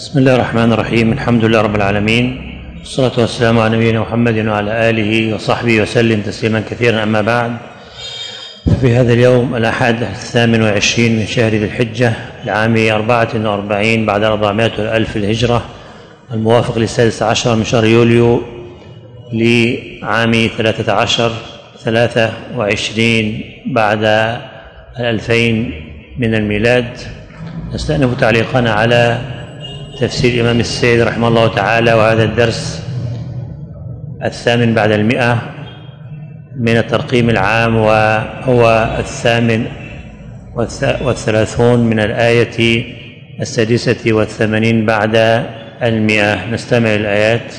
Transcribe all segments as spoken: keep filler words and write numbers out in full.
بسم الله الرحمن الرحيم. الحمد لله رب العالمين، والصلاة والسلام على نبينا محمد وعلى آله وصحبه وسلم تسليما كثيرا. أما بعد، في هذا اليوم الأحد الثامن والعشرين من شهر ذي الحجة لعام أربعة وأربعين بعد أربعمائة ألف الهجرة، الموافق للسادس عشر من شهر يوليو لعام ثلاثة عشر ثلاثة وعشرين بعد الألفين من الميلاد، نستأنف تعليقنا على تفسير الإمام السيد رحمه الله تعالى، وهذا الدرس الثامن بعد المئة من الترقيم العام، وهو الثامن والثلاثون من الآية السادسة والثمانين بعد المئة. نستمع الآيات.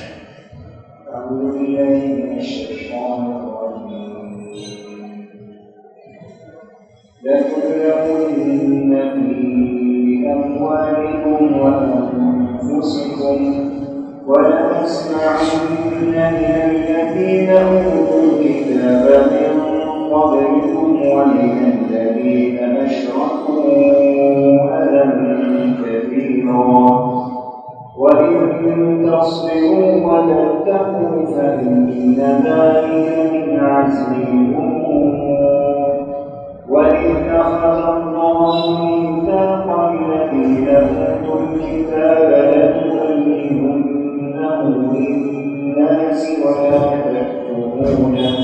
لتبلغن في أموالكم وأنفسكم ولتسمعن من الذين أوتوا الكتاب من قبلكم ومن الذين أشركوا أذى كثيرا وإن تصبروا وتتقوا فإن ذلك من عزم الأمور. وإذ أخذ الله ميثاق الذين أوتوا الكتاب لتبيننه للناس ولا تكتمونه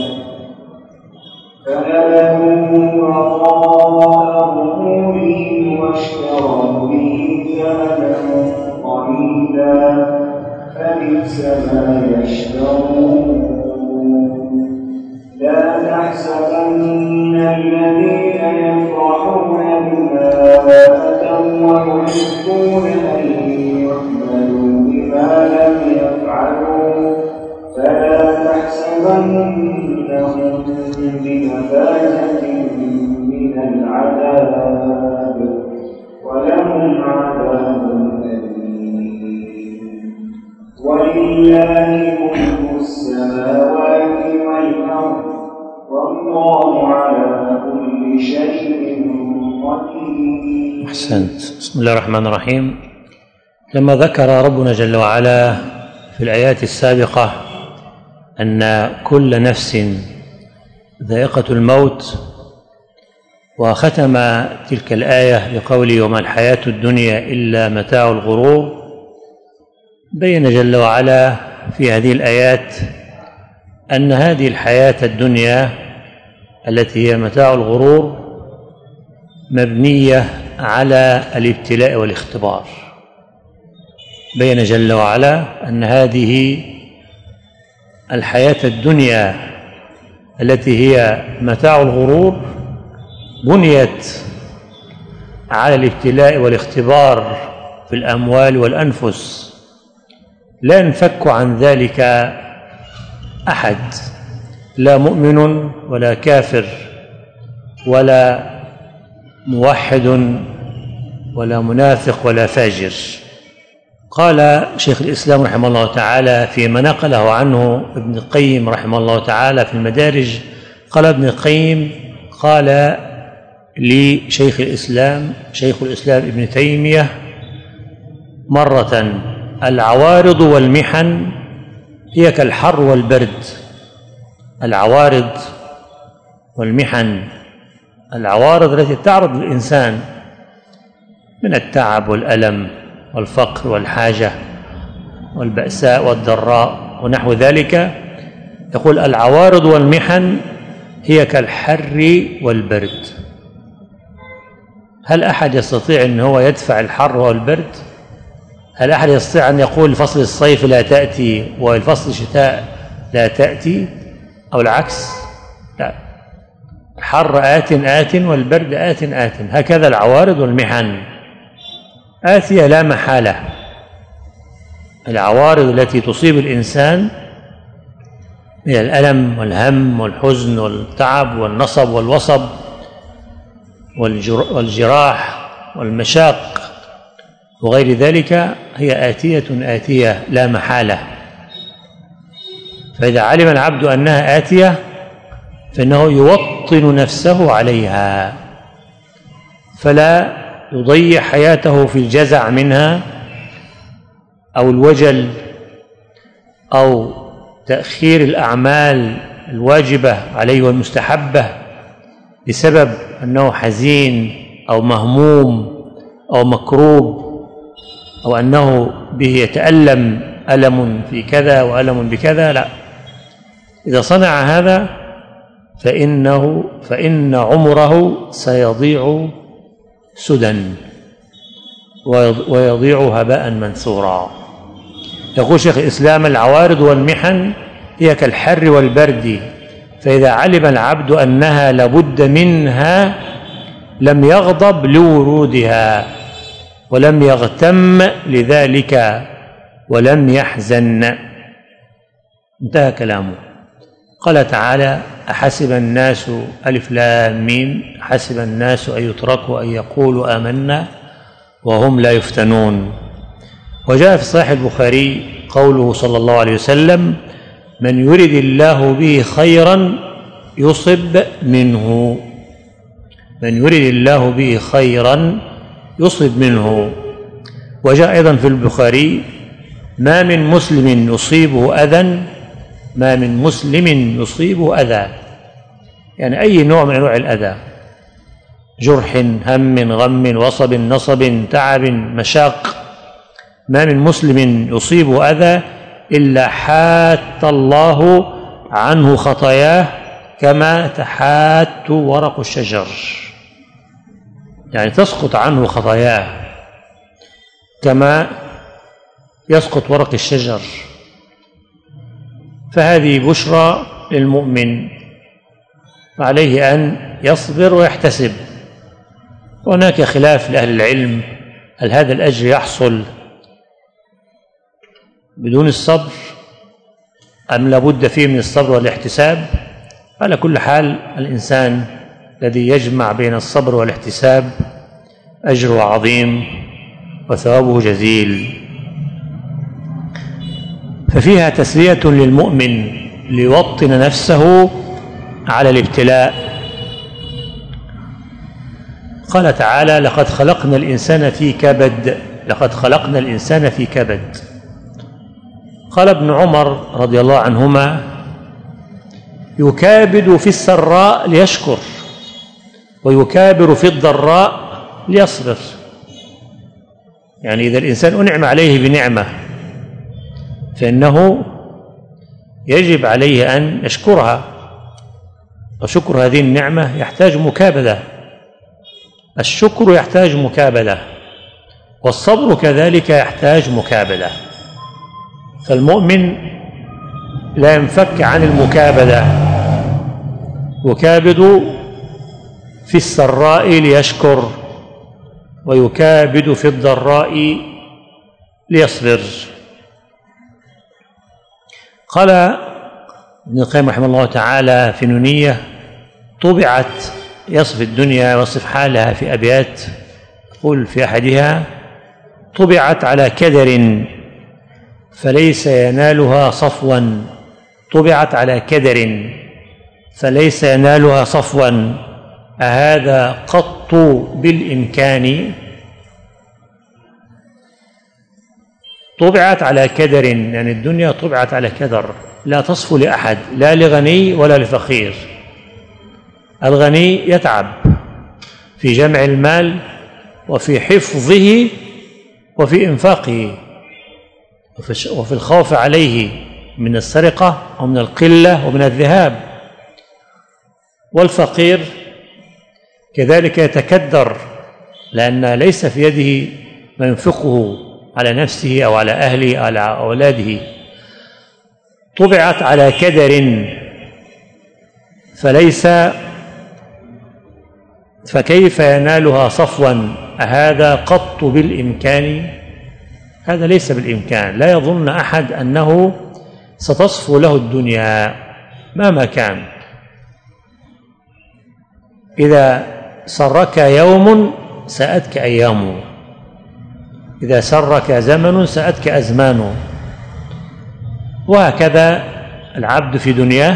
فنبذوه وراء ظهورهم واشتروا به ثمنا قليلا فبئس ما يشترون. لا تحسبن الذين يفرحون بما أتوا ويحبون أن يحمدوا بما لم يفعلوا فلا تحسبنهم بمفازة من العذاب ولهم عذاب أليم. ولله ملك السماوات والأرض والله على كل شيء قدير. أحسنت. بسم الله الرحمن الرحيم. لما ذكر ربنا جل وعلا في الآيات السابقة أن كل نفس ذائقة الموت، وختم تلك الآية بقوله وما الحياة الدنيا إلا متاع الغرور، بين جل وعلا في هذه الآيات أن هذه الحياة الدنيا التي هي متاع الغرور مبنية على الابتلاء والاختبار. بين جل وعلا أن هذه الحياة الدنيا التي هي متاع الغرور بنيت على الابتلاء والاختبار في الأموال والأنفس، لا ينفك عن ذلك أحد، لا مؤمن ولا كافر ولا موحد ولا منافق ولا فاجر. قال شيخ الإسلام رحمه الله تعالى فيما نقله عنه ابن القيم رحمه الله تعالى في المدارج، قال ابن القيم قال لشيخ الإسلام شيخ الإسلام ابن تيمية مرة العوارض والمحن هي كالحر والبرد. العوارض والمحن، العوارض التي تعرض للإنسان من التعب والألم والفقر والحاجة والبأساء والضراء ونحو ذلك، يقول العوارض والمحن هي كالحر والبرد. هل أحد يستطيع أن هو يدفع الحر والبرد؟ هل أحد يستطيع أن يقول فصل الصيف لا تأتي والفصل الشتاء لا تأتي أو العكس؟ لا، الحر آت آت والبرد آت آت. هكذا العوارض والمحن آتية لا محالة. العوارض التي تصيب الإنسان من الألم والهم والحزن والتعب والنصب والوصب والجراح والمشاق وغير ذلك هي آتية آتية لا محالة. فإذا علم العبد أنها آتية فإنه يوطن نفسه عليها، فلا يضيع حياته في الجزع منها أو الوجل أو تأخير الأعمال الواجبة عليه والمستحبة بسبب أنه حزين أو مهموم أو مكروب أو أنه به يتألم ألم في كذا وألم بكذا، لا، إذا صنع هذا فإنه فإن عمره سيضيع سدى ويضيع هباء منثورا. يقول شيخ الإسلام: العوارض والمحن هي كالحر والبرد، فإذا علم العبد أنها لابد منها لم يغضب لورودها ولم يغتم لذلك ولم يحزن. انتهى كلامه. قال تعالى: أحسب الناس ألف لام ميم حسب الناس أن يتركوا أن يقولوا آمنا وهم لا يفتنون. وجاء في صحيح البخاري قوله صلى الله عليه وسلم: من يرد الله به خيرا يصب منه، من يرد الله به خيرا يصب منه. وجاء أيضا في البخاري: ما من مسلم يصيبه أذى ما من مسلم يصيبه أذى، يعني أي نوع من أنواع الأذى، جرح، هم، غم، وصب، نصب، تعب، مشاق، ما من مسلم يصيبه أذى إلا حات الله عنه خطاياه كما تحات ورق الشجر، يعني تسقط عنه خطاياه كما يسقط ورق الشجر. فهذه بشرى للمؤمن، عليه أن يصبر ويحتسب. هناك خلاف لأهل العلم: هل هذا الأجر يحصل بدون الصبر أم لابد فيه من الصبر والاحتساب؟ على كل حال الإنسان الذي يجمع بين الصبر والاحتساب أجره عظيم وثوابه جزيل. ففيها تسلية للمؤمن ليوطن نفسه على الابتلاء. قال تعالى: لقد خلقنا الإنسان في كبد لقد خلقنا الإنسان في كبد. قال ابن عمر رضي الله عنهما: يكابد في السراء ليشكر ويكابر في الضراء ليصبر. يعني إذا الإنسان أنعم عليه بنعمة فإنه يجب عليه أن يشكرها، وشكر هذه النعمة يحتاج مكابدة، الشكر يحتاج مكابدة، والصبر كذلك يحتاج مكابدة. فالمؤمن لا ينفك عن المكابدة، يكابد في السراء ليشكر ويكابد في الضراء ليصبر. قال ابن القيم رحمه الله تعالى في نونية: طبعت، يصف الدنيا ويصف حالها في أبيات، يقول في أحدها: طبعت على كدر فليس ينالها صفوا طبعت على كدر فليس ينالها صفوا أهذا قط بالإمكان. طبعت على كدر، يعني الدنيا طبعت على كدر، لا تصفو لأحد، لا لغني ولا لفقير. الغني يتعب في جمع المال وفي حفظه وفي إنفاقه وفي الخوف عليه من السرقة ومن القلة ومن الذهاب. والفقير كذلك يتكدر لأن ليس في يده ما ينفقه على نفسه أو على أهله أو على أولاده. طبعت على كدر فليس فكيف ينالها صفوا أهذا قط بالإمكان. هذا ليس بالإمكان، لا يظن أحد أنه ستصفو له الدنيا مهما كان. إذا سرك يوم سأتك أيامه، إذا سرك زمن سأتك أزمانه، وهكذا العبد في دنياه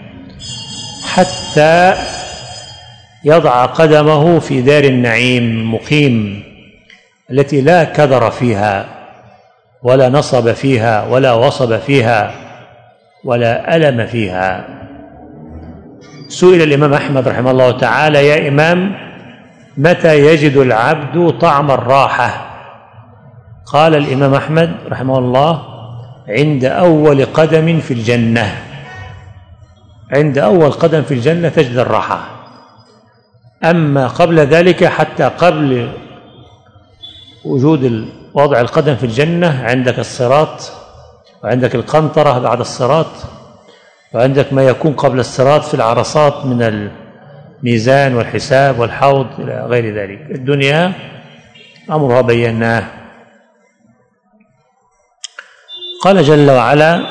حتى يضع قدمه في دار النعيم المقيم التي لا كدر فيها ولا نصب فيها ولا وصب فيها ولا ألم فيها. سئل الإمام أحمد رحمه الله تعالى: يا إمام، متى يجد العبد طعم الراحة؟ قال الإمام أحمد رحمه الله: عند أول قدم في الجنة. عند أول قدم في الجنة تجد الراحة. أما قبل ذلك، حتى قبل وجود وضع القدم في الجنة، عندك الصراط، وعندك القنطرة بعد الصراط، وعندك ما يكون قبل الصراط في العرصات من الميزان والحساب والحوض إلى غير ذلك. الدنيا أمرها بيناه. قال جل وعلا: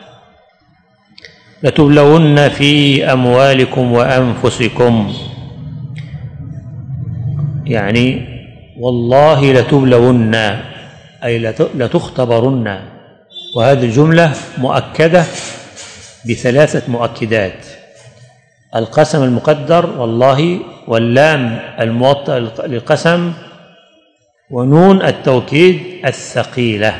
لتبلون في أموالكم وأنفسكم، يعني والله لتبلون، أي لتختبرن. وهذه الجملة مؤكدة بثلاثة مؤكدات: القسم المقدر والله، واللام الموطأ للقسم، ونون التوكيد الثقيلة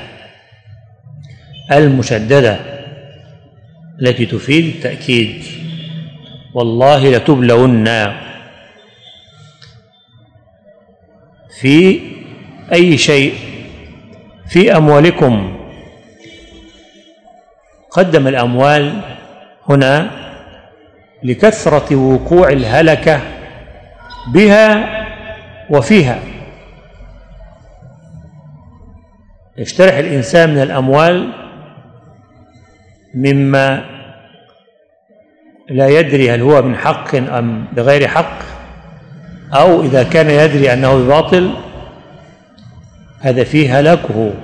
المشددة التي تفيد التأكيد. والله لتبلون في أي شيء، في أموالكم. قدم الأموال هنا لكثرة وقوع الهلكة بها وفيها. يشترح الإنسان من الأموال مما لا يدري هل هو من حق أم بغير حق، أو إذا كان يدري أنه بباطل هذا فيه هلاكه،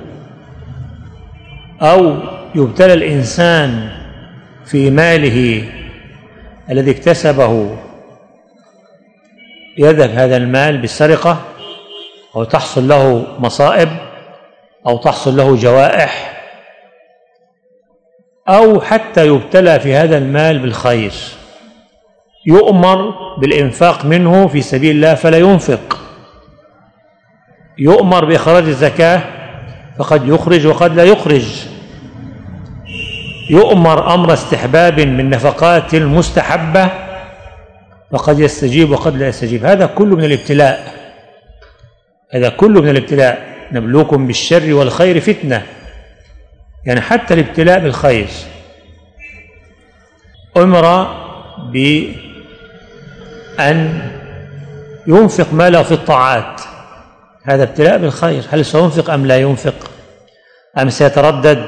أو يبتلى الإنسان في ماله الذي اكتسبه، يذهب هذا المال بالسرقة، أو تحصل له مصائب، أو تحصل له جوائح، أو حتى يبتلى في هذا المال بالخير، يؤمر بالإنفاق منه في سبيل الله فلا ينفق، يؤمر بإخراج الزكاة فقد يخرج وقد لا يخرج، يؤمر أمر استحباب من نفقات المستحبة فقد يستجيب وقد لا يستجيب. هذا كله من الابتلاء، هذا كله من الابتلاء. نبلوكم بالشر والخير فتنة، يعني حتى الابتلاء بالخير. أمر بأن ينفق ماله في الطاعات، هذا ابتلاء بالخير. هل سينفق أم لا ينفق، أم سيتردد؟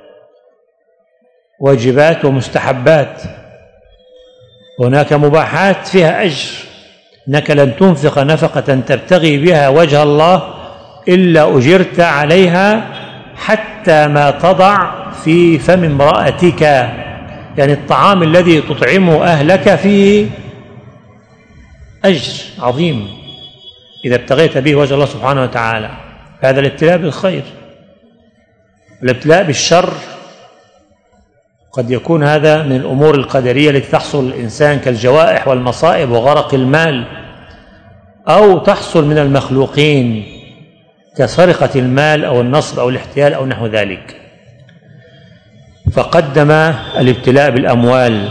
واجبات ومستحبات، هناك مباحات فيها أجر، إنك لن تنفق نفقة تبتغي بها وجه الله إلا أجرت عليها حتى ما تضع في فم امرأتك، يعني الطعام الذي تطعمه أهلك فيه أجر عظيم إذا ابتغيت به وجه الله سبحانه وتعالى. هذا الابتلاء بالخير. الابتلاء بالشر قد يكون هذا من الأمور القدرية التي تحصل للإنسان كالجوائح والمصائب وغرق المال، أو تحصل من المخلوقين كسرقة المال أو النصب أو الاحتيال أو نحو ذلك. فقدم الابتلاء بالأموال: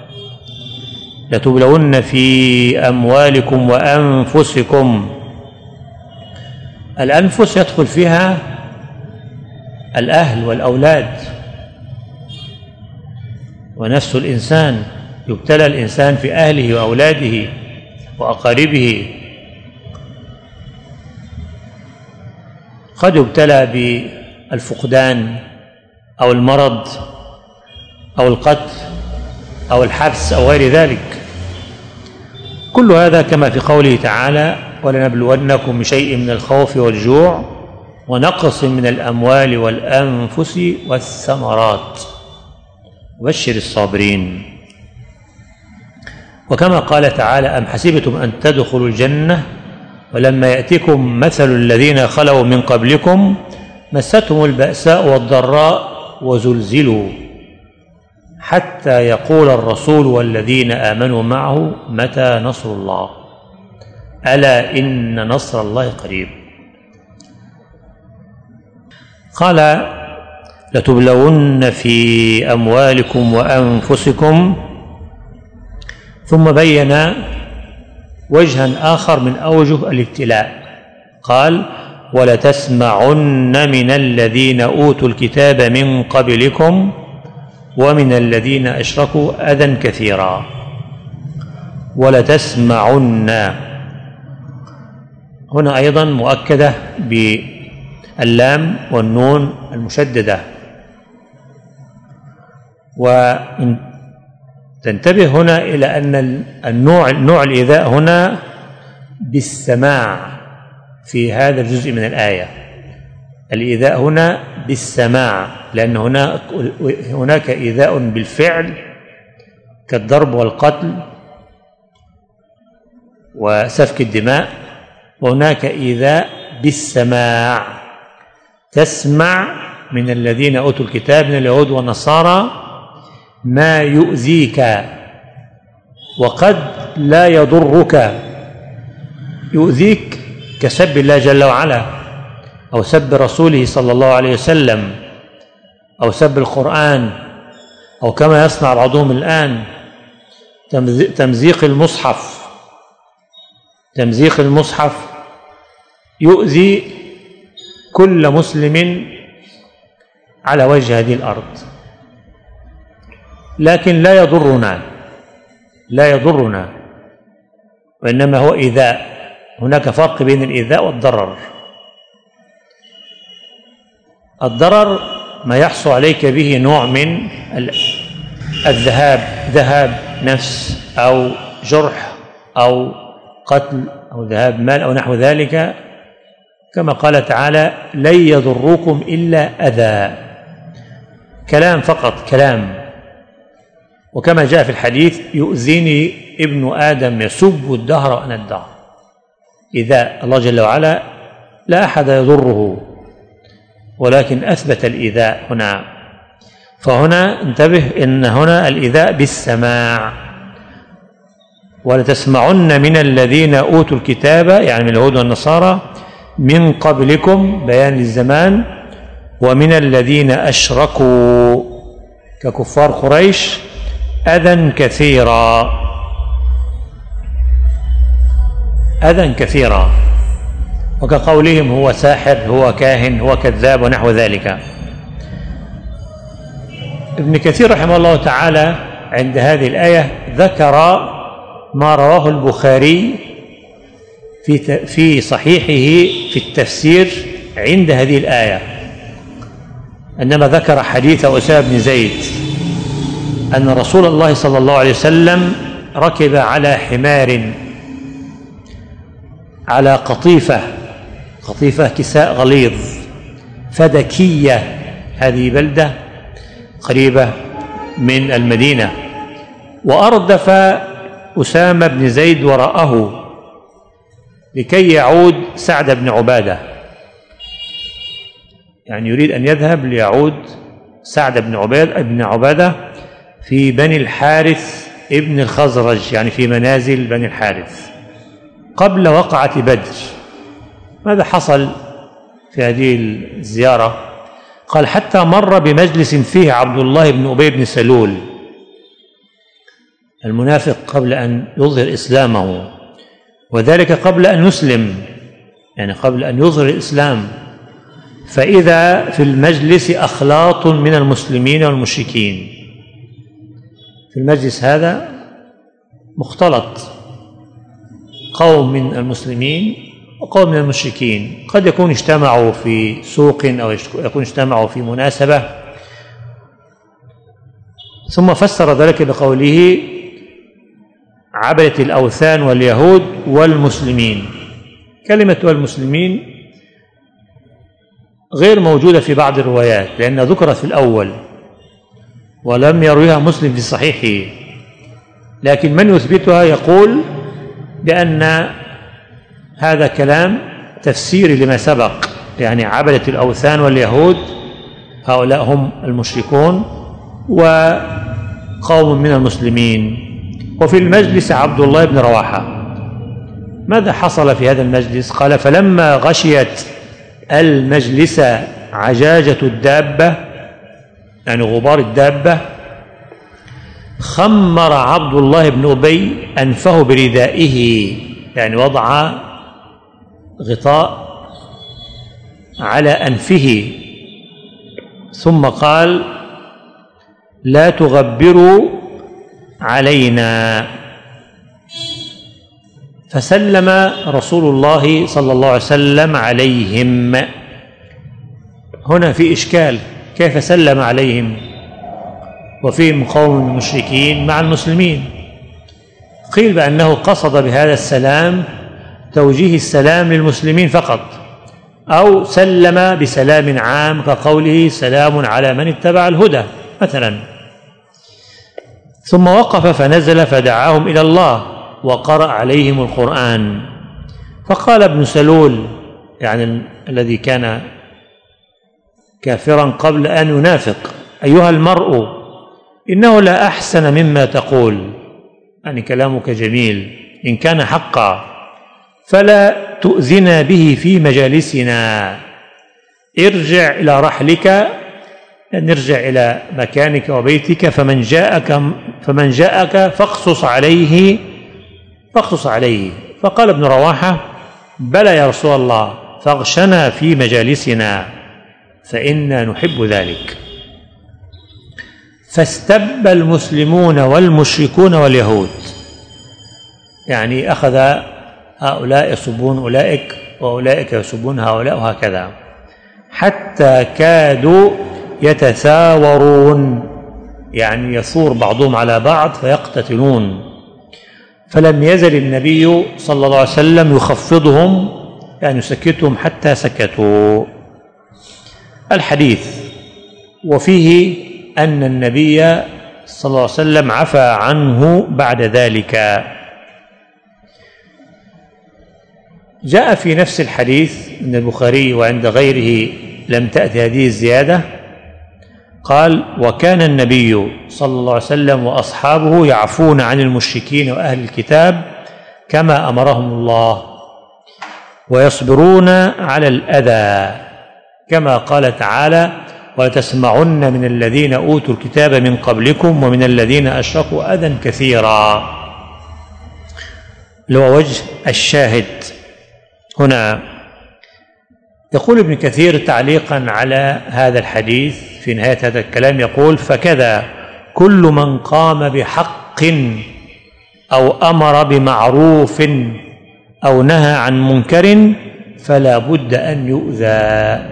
لتبلون في أموالكم وأنفسكم. الأنفس يدخل فيها الأهل والأولاد، ونفس الإنسان يبتلى الإنسان في أهله وأولاده وأقاربه. قد يبتلى بالفقدان أو المرض أو القتل أو الحبس أو غير ذلك. كل هذا كما في قوله تعالى: ولنبلونكم بشيء من الخوف والجوع ونقص من الأموال والأنفس والثمرات وبشر الصابرين. وكما قال تعالى: أم حسبتم أن تدخلوا الجنة ولما يأتكم مثل الذين خلوا من قبلكم مستهم البأساء والضراء وزلزلوا حتى يقول الرسول والذين آمنوا معه متى نصر الله ألا إن نصر الله قريب. قال لتبلون في أموالكم وأنفسكم، ثم بين وجها آخر من أوجه الابتلاء، قال ولتسمعن من الذين أوتوا الكتاب من قبلكم ومن الذين أشركوا أذى كثيرا. ولتسمعن هنا أيضا مؤكدة باللام والنون المشددة، وتنتبه هنا إلى أن النوع نوع الإيذاء هنا بالسماع في هذا الجزء من الآية. الإيذاء هنا بالسماع، لأن هناك هناك إيذاء بالفعل كالضرب والقتل وسفك الدماء، وهناك إيذاء بالسماع، تسمع من الذين أوتوا الكتاب من اليهود والنصارى ما يؤذيك وقد لا يضرك. يؤذيك كسب الله جل وعلا، أو سب رسوله صلى الله عليه وسلم، أو سب القرآن، أو كما يصنع بعضهم الآن تمزيق المصحف. تمزيق المصحف يؤذي كل مسلم على وجه هذه الأرض، لكن لا يضرنا لا يضرنا وإنما هو إيذاء. هناك فرق بين الإيذاء والضرر. الضرر ما يحصل عليك به نوع من الذهاب ذهاب نفس أو جرح أو قتل أو ذهاب مال أو نحو ذلك، كما قال تعالى لن يضروكم إلا أذى، كلام فقط، كلام. وكما جاء في الحديث يؤذيني ابن آدم يسب الدهر وأنا الدهر. إذا الله جل وعلا لا أحد يضره، ولكن أثبت الإيذاء هنا. فهنا انتبه إن هنا الإيذاء بالسماع. ولتسمعن من الذين أوتوا الكتاب، يعني من اليهود والنصارى، من قبلكم بيان للزمان، ومن الذين أشركوا ككفار قريش أذى كثيرا أذى كثيرا وكقولهم هو ساحر، هو كاهن، هو كذاب ونحو ذلك. ابن كثير رحمه الله تعالى عند هذه الآية ذكر ما رواه البخاري في في صحيحه في التفسير عند هذه الآية، إنما ذكر حديث أسامة بن زيد أن رسول الله صلى الله عليه وسلم ركب على حمار على قطيفة قطيفة كساء غليظ فدكية، هذه بلدة قريبة من المدينة، وأردف أسامة بن زيد وراءه لكي يعود سعد بن عبادة، يعني يريد أن يذهب ليعود سعد بن عبادة بن عبادة في بني الحارث ابن الخزرج، يعني في منازل بني الحارث قبل وقعة بدر. ماذا حصل في هذه الزيارة؟ قال حتى مر بمجلس فيه عبد الله بن أبي بن سلول المنافق قبل أن يظهر إسلامه، وذلك قبل أن يسلم، يعني قبل أن يظهر الإسلام. فإذا في المجلس أخلاط من المسلمين والمشركين، في المجلس هذا مختلط قوم من المسلمين وقوم من المشركين، قد يكون اجتمعوا في سوق أو يكون اجتمعوا في مناسبة. ثم فسر ذلك بقوله عبدة الأوثان واليهود والمسلمين. كلمة والمسلمين غير موجودة في بعض الروايات لأنها ذكرت في الأول ولم يرويها مسلم في صحيحه، لكن من يثبتها يقول بأن هذا كلام تفسيري لما سبق، يعني عبدة الأوثان واليهود هؤلاء هم المشركون وقوم من المسلمين. وفي المجلس عبد الله بن رواحة. ماذا حصل في هذا المجلس؟ قال فلما غشيت المجلس عجاجة الدابة يعني غبار الدابة، خمر عبد الله بن أبي أنفه بردائه، يعني وضع غطاء على أنفه، ثم قال: لا تغبروا علينا. فسلم رسول الله صلى الله عليه وسلم عليهم. هنا في إشكال، كيف سلم عليهم وفيهم قوم المشركين مع المسلمين؟ قيل بأنه قصد بهذا السلام توجيه السلام للمسلمين فقط، أو سلم بسلام عام كقوله: سلام على من اتبع الهدى مثلا. ثم وقف فنزل فدعاهم إلى الله وقرأ عليهم القرآن. فقال ابن سلول، يعني الذي كان كافرا قبل أن ينافق: أيها المرء، إنه لا أحسن مما تقول، يعني كلامك جميل، إن كان حقا فلا تؤذنا به في مجالسنا، ارجع إلى رحلك، نرجع إلى مكانك وبيتك، فمن جاءك فمن جاءك فاقصص عليه فاقصص عليه. فقال ابن رواحة: بلى يا رسول الله، فاغشنا في مجالسنا فإنا نحب ذلك. فاستب المسلمون والمشركون واليهود، يعني أخذ هؤلاء يسبون أولئك وأولئك يسبون هؤلاء وهكذا، حتى كادوا يتثاورون، يعني يثور بعضهم على بعض فيقتتلون. فلم يزل النبي صلى الله عليه وسلم يخفضهم، يعني يسكتهم حتى سكتوا. الحديث وفيه أن النبي صلى الله عليه وسلم عفى عنه بعد ذلك. جاء في نفس الحديث من البخاري وعند غيره لم تأتي هذه الزيادة، قال: وكان النبي صلى الله عليه وسلم وأصحابه يعفون عن المشركين وأهل الكتاب كما أمرهم الله، ويصبرون على الأذى، كما قال تعالى: ولتسمعن من الذين أوتوا الكتاب من قبلكم ومن الذين أشركوا أذى كثيرا. لو وجه الشاهد هنا. يقول ابن كثير تعليقا على هذا الحديث في نهاية هذا الكلام، يقول: فكذا كل من قام بحق أو أمر بمعروف أو نهى عن منكر فلا بد أن يؤذى.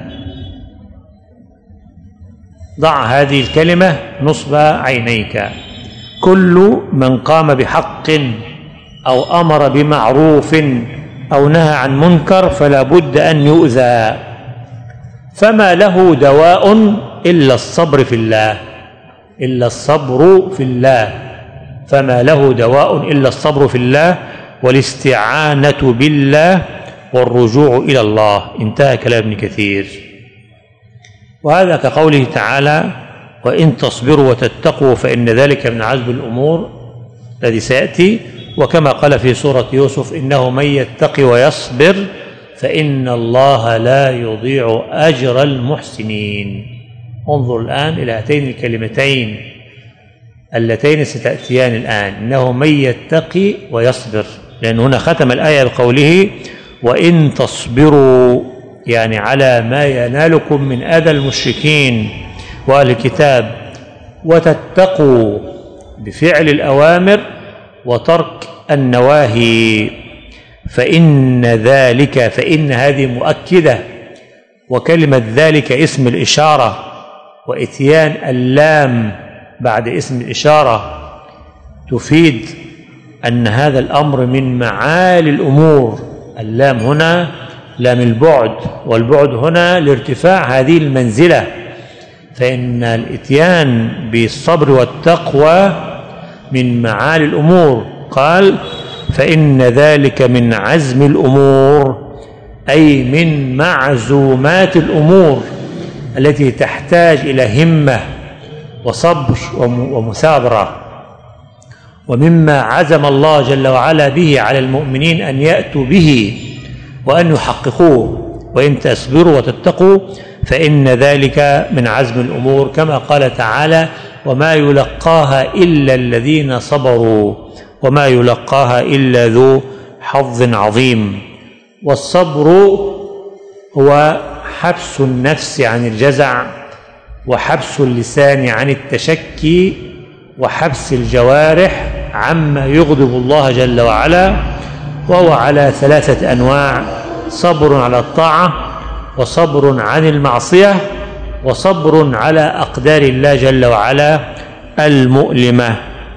ضع هذه الكلمة نصب عينيك: كل من قام بحق أو أمر بمعروف أو نهى عن منكر فلا بد أن يؤذى، فما له دواء إلا الصبر في الله إلا الصبر في الله فما له دواء إلا الصبر في الله والاستعانة بالله والرجوع إلى الله. انتهى كلام ابن كثير. وهذا كقوله تعالى: وإن تصبروا وتتقوا فإن ذلك من عزم الأمور الذي سيأتي. وكما قال في سورة يوسف: إنه من يتق ويصبر فإن الله لا يضيع أجر المحسنين. انظر الآن إلى هاتين الكلمتين اللتين ستأتيان الآن: إنه من يتق ويصبر، لأن هنا ختم الآية بقوله: وإن تصبروا، يعني على ما ينالكم من أذى المشركين وأهل الكتاب، وتتقوا بفعل الأوامر وترك النواهي، فإن ذلك، فإن هذه مؤكدة، وكلمة ذلك اسم الإشارة، وإتيان اللام بعد اسم الإشارة تفيد أن هذا الأمر من معالي الأمور. اللام هنا لام البعد، والبعد هنا لارتفاع هذه المنزلة، فإن الإتيان بالصبر والتقوى من معالي الأمور. قال: فإن ذلك من عزم الأمور، أي من معزومات الأمور التي تحتاج إلى همة وصبر ومثابرة، ومما عزم الله جل وعلا به على المؤمنين أن يأتوا به وأن يحققوه. وإن تصبروا وتتقوا فإن ذلك من عزم الأمور، كما قال تعالى: وما يلقاها إلا الذين صبروا وما يلقاها إلا ذو حظ عظيم. والصبر هو حبس النفس عن الجزع، وحبس اللسان عن التشكي، وحبس الجوارح عما يغضب الله جل وعلا، وهو على ثلاثة أنواع: صبر على الطاعة، وصبر عن المعصية، وصبر على أقدار الله جل وعلا المؤلمة.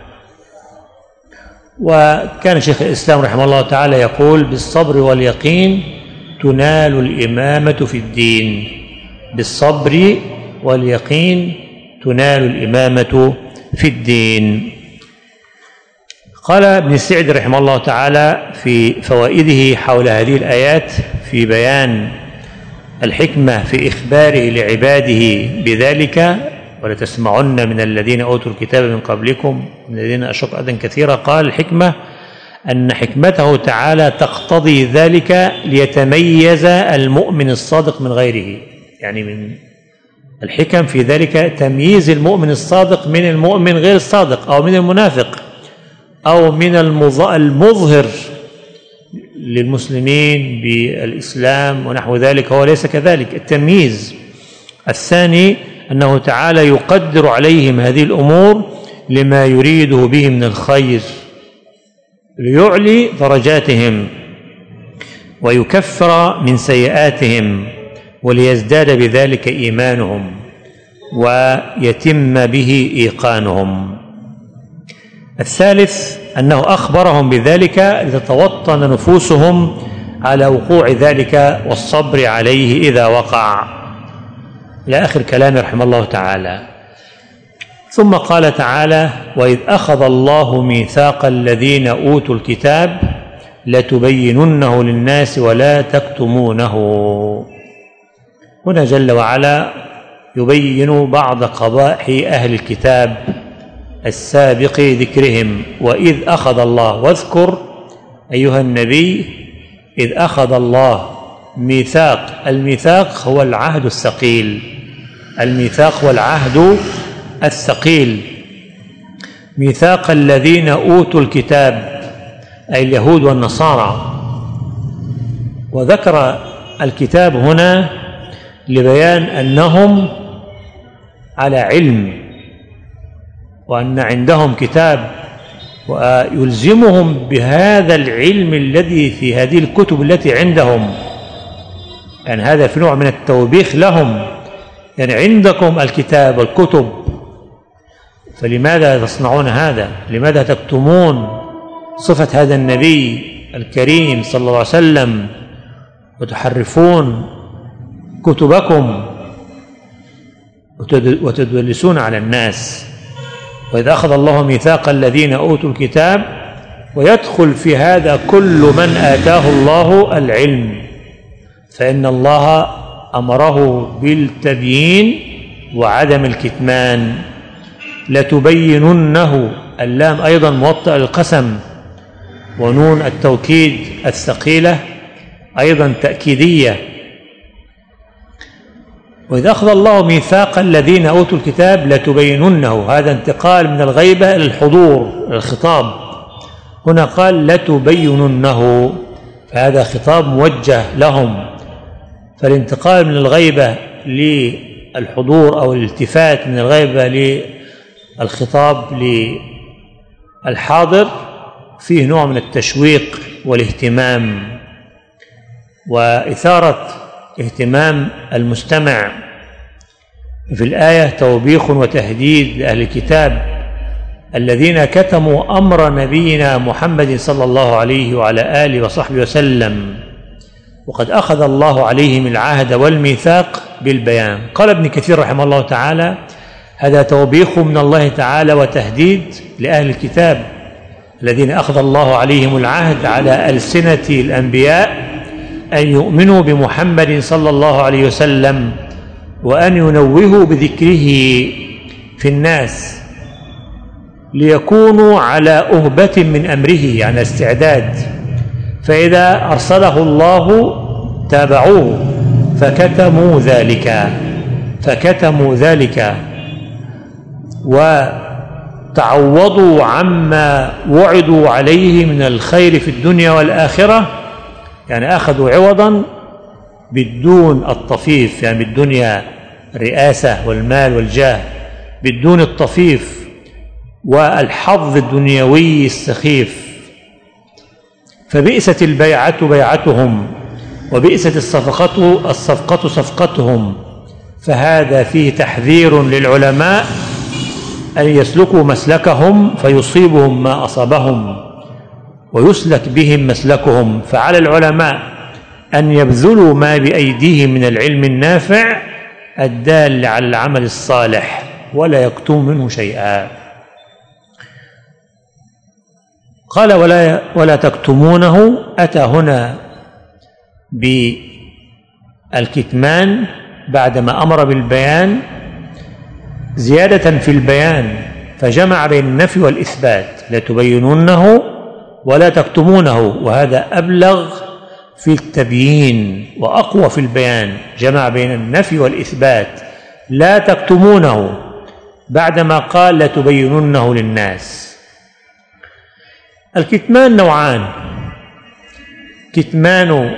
وكان شيخ الإسلام رحمه الله تعالى يقول: بالصبر واليقين تنال الإمامة في الدين. بالصبر واليقين تنال الإمامة في الدين. قال ابن سعد رحمه الله تعالى في فوائده حول هذه الآيات في بيان الحكمة في إخباره لعباده بذلك: ولتسمعن من الذين أوتوا الكتاب من قبلكم من الذين أشركوا أذى كثيرا. قال: الحكمة أن حكمته تعالى تقتضي ذلك ليتميز المؤمن الصادق من غيره. يعني من الحكم في ذلك تمييز المؤمن الصادق من المؤمن غير الصادق، أو من المنافق، أو من المظهر للمسلمين بالإسلام ونحو ذلك، هو ليس كذلك. التمييز الثاني أنه تعالى يقدر عليهم هذه الأمور لما يريده به من الخير، ليعلي درجاتهم ويكفر من سيئاتهم، وليزداد بذلك إيمانهم ويتم به إيقانهم. الثالث أنه أخبرهم بذلك لتتوطن نفوسهم على وقوع ذلك والصبر عليه إذا وقع، إلى آخر كلامه رحمه الله تعالى. ثم قال تعالى: وإذ أخذ الله ميثاق الذين أوتوا الكتاب لتبيننه للناس ولا تكتمونه. هنا جل وعلا يبين بعض قبائح أهل الكتاب السابق ذكرهم. وإذ أخذ الله، واذكر أيها النبي إذ أخذ الله ميثاق. الميثاق هو العهد الثقيل، الميثاق والعهد الثقيل. ميثاق الذين أوتوا الكتاب أي اليهود والنصارى. وذكر الكتاب هنا لبيان أنهم على علم، وأن عندهم كتاب، ويلزمهم بهذا العلم الذي في هذه الكتب التي عندهم. يعني هذا في نوع من التوبيخ لهم، يعني عندكم الكتاب والكتب، فلماذا تصنعون هذا؟ لماذا تكتمون صفة هذا النبي الكريم صلى الله عليه وسلم وتحرفون كتبكم وتدلسون على الناس؟ وإذا أخذ الله ميثاق الذين أوتوا الكتاب، ويدخل في هذا كل من آتاه الله العلم، فإن الله أمره بالتبيين وعدم الكتمان. لتبيننه، اللام أيضا موطئ القسم، ونون التوكيد الثقيلة أيضا تأكيدية. وإذا أخذ الله ميثاق الذين أوتوا الكتاب لتبيننه، هذا انتقال من الغيبة إلى الحضور، الخطاب. هنا قال لتبيننه، فهذا خطاب موجه لهم. فالانتقال من الغيبة للحضور أو الالتفات من الغيبة للخطاب للحاضر فيه نوع من التشويق والاهتمام وإثارة اهتمام المستمع. في الآية توبيخ وتهديد لأهل الكتاب الذين كتموا أمر نبينا محمد صلى الله عليه وعلى آله وصحبه وسلم، وقد أخذ الله عليهم العهد والميثاق بالبيان. قال ابن كثير رحمه الله تعالى: هذا توبيخ من الله تعالى وتهديد لأهل الكتاب الذين أخذ الله عليهم العهد على ألسنة الأنبياء أن يؤمنوا بمحمد صلى الله عليه وسلم، وأن ينوهوا بذكره في الناس، ليكونوا على أهبة من أمره، يعني استعداد. فإذا أرسله الله تابعوه، فكتموا ذلك فكتموا ذلك وتعوضوا عما وعدوا عليه من الخير في الدنيا والآخرة، يعني أخذوا عوضا بدون الطفيف، يعني بالدنيا الرئاسة والمال والجاه، بدون الطفيف والحظ الدنيوي السخيف. فبئست البيعة بيعتهم وبئست الصفقة الصفقة صفقتهم. فهذا فيه تحذير للعلماء أن يسلكوا مسلكهم فيصيبهم ما أصابهم ويسلك بهم مسلكهم. فعلى العلماء أن يبذلوا ما بأيديهم من العلم النافع الدال على العمل الصالح ولا يكتم منه شيئا. قال ولا, ولا تكتمونه، أتى هنا بالكتمان بعدما أمر بالبيان زيادة في البيان، فجمع بين النفي والإثبات، لا تبينونه ولا تكتمونه، وهذا أبلغ في التبيين وأقوى في البيان. جمع بين النفي والإثبات، لا تكتمونه بعدما قال لا تبينونه للناس. الكتمان نوعان: كتمان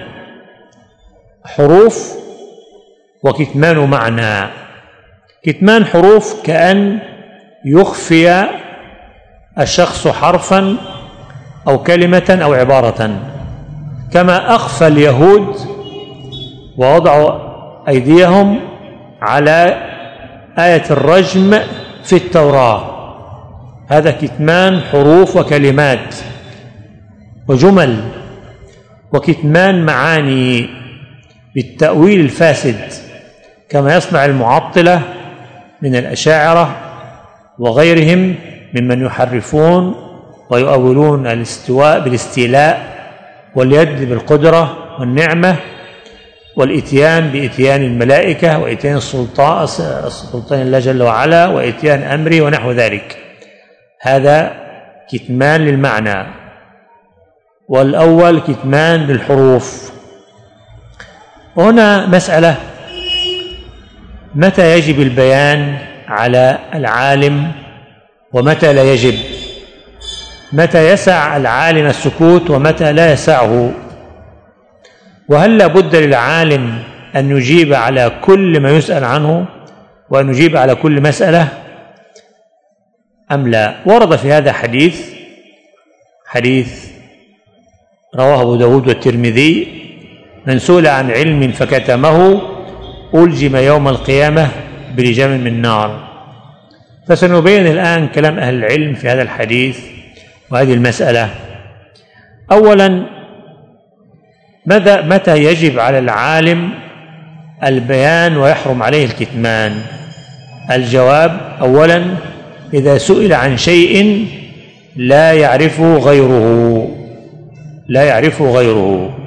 حروف وكتمان معنى. كتمان حروف كأن يخفي الشخص حرفا أو كلمة أو عبارة، كما أخفى اليهود ووضعوا أيديهم على آية الرجم في التوراة. هذا كتمان حروف وكلمات وجمل. وكتمان معاني بالتأويل الفاسد، كما يصنع المعطلة من الأشاعرة وغيرهم ممن يحرفون ويؤولون الاستواء بالاستيلاء واليد بالقدرة والنعمة والإتيان بإتيان الملائكة وإتيان السلطان السلطان الله جل وعلا وإتيان أمري ونحو ذلك. هذا كتمان للمعنى، والأول كتمان للحروف. وهنا مسألة: متى يجب البيان على العالم ومتى لا يجب؟ متى يسع العالم السكوت ومتى لا يسعه؟ وهل لا بد للعالم أن يجيب على كل ما يسأل عنه وأن يجيب على كل مسألة أم لا؟ ورد في هذا حديث حديث رواه أبو داود والترمذي: من سئل عن علم فكتمه ألجم يوم القيامة بلجام من نار. فسنبين الآن كلام أهل العلم في هذا الحديث وهذه المسألة. أولا، ماذا متى يجب على العالم البيان ويحرم عليه الكتمان؟ الجواب: أولا، إذا سئل عن شيء لا يعرفه غيره لا يعرفه غيره.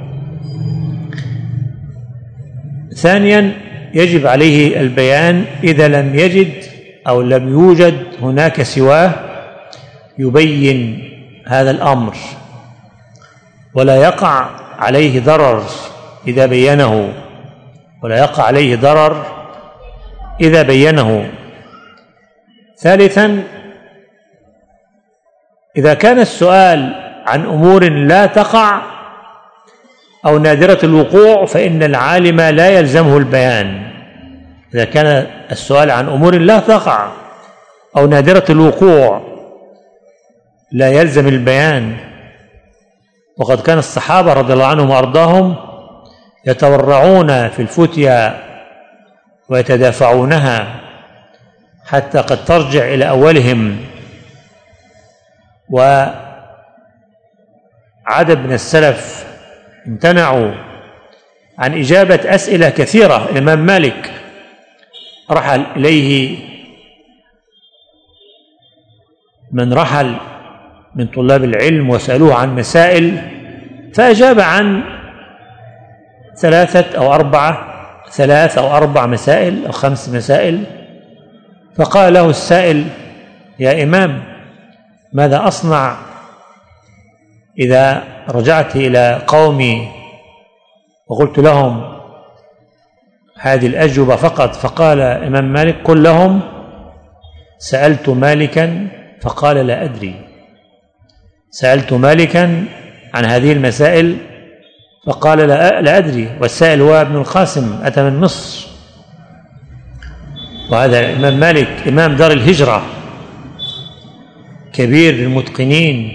ثانيا، يجب عليه البيان إذا لم يجد أو لم يوجد هناك سواه يبين هذا الأمر، ولا يقع عليه ضرر إذا بينه ولا يقع عليه ضرر إذا بينه. ثالثا، إذا كان السؤال عن أمور لا تقع أو نادرة الوقوع فإن العالم لا يلزمه البيان. إذا كان السؤال عن أمور لا تقع أو نادرة الوقوع لا يلزم البيان. وقد كان الصحابة رضي الله عنهم وأرضاهم يتورعون في الفتيا ويتدافعونها حتى قد ترجع إلى أولهم. وعدد من السلف امتنعوا عن إجابة أسئلة كثيرة. الإمام مالك رحل إليه من رحل من طلاب العلم وسألوه عن مسائل فأجاب عن ثلاثة أو أربعة ثلاث أو أربع مسائل أو خمس مسائل. فقال له السائل: يا إمام، ماذا أصنع إذا رجعت إلى قومي وقلت لهم هذه الأجوبة فقط. فقال الإمام مالك: قل لهم سألت مالكا فقال لا أدري. سألت مالكا عن هذه المسائل فقال لا, لا أدري. والسائل هو ابن القاسم، أتى من مصر، وهذا الإمام مالك إمام دار الهجرة، كبير المتقنين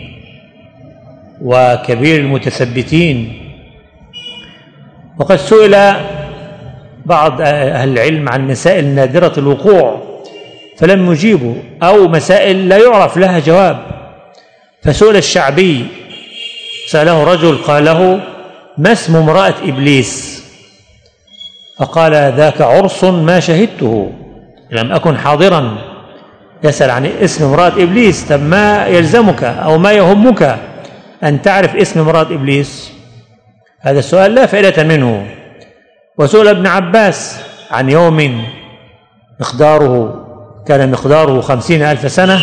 وكبير المتثبتين. وقد سئل بعض أهل العلم عن مسائل نادرة الوقوع فلم يجيبوا، أو مسائل لا يعرف لها جواب. فسئل الشعبي، سأله رجل قال له: ما اسم امرأة إبليس؟ فقال: ذاك عرس ما شهدته، لم أكن حاضرا. يسأل عن اسم امرأة إبليس، طب ما يلزمك أو ما يهمك أن تعرف اسم امرأة إبليس؟ هذا السؤال لا فائدة منه. وسئل ابن عباس عن يوم مقداره كان مقداره خمسين ألف سنة،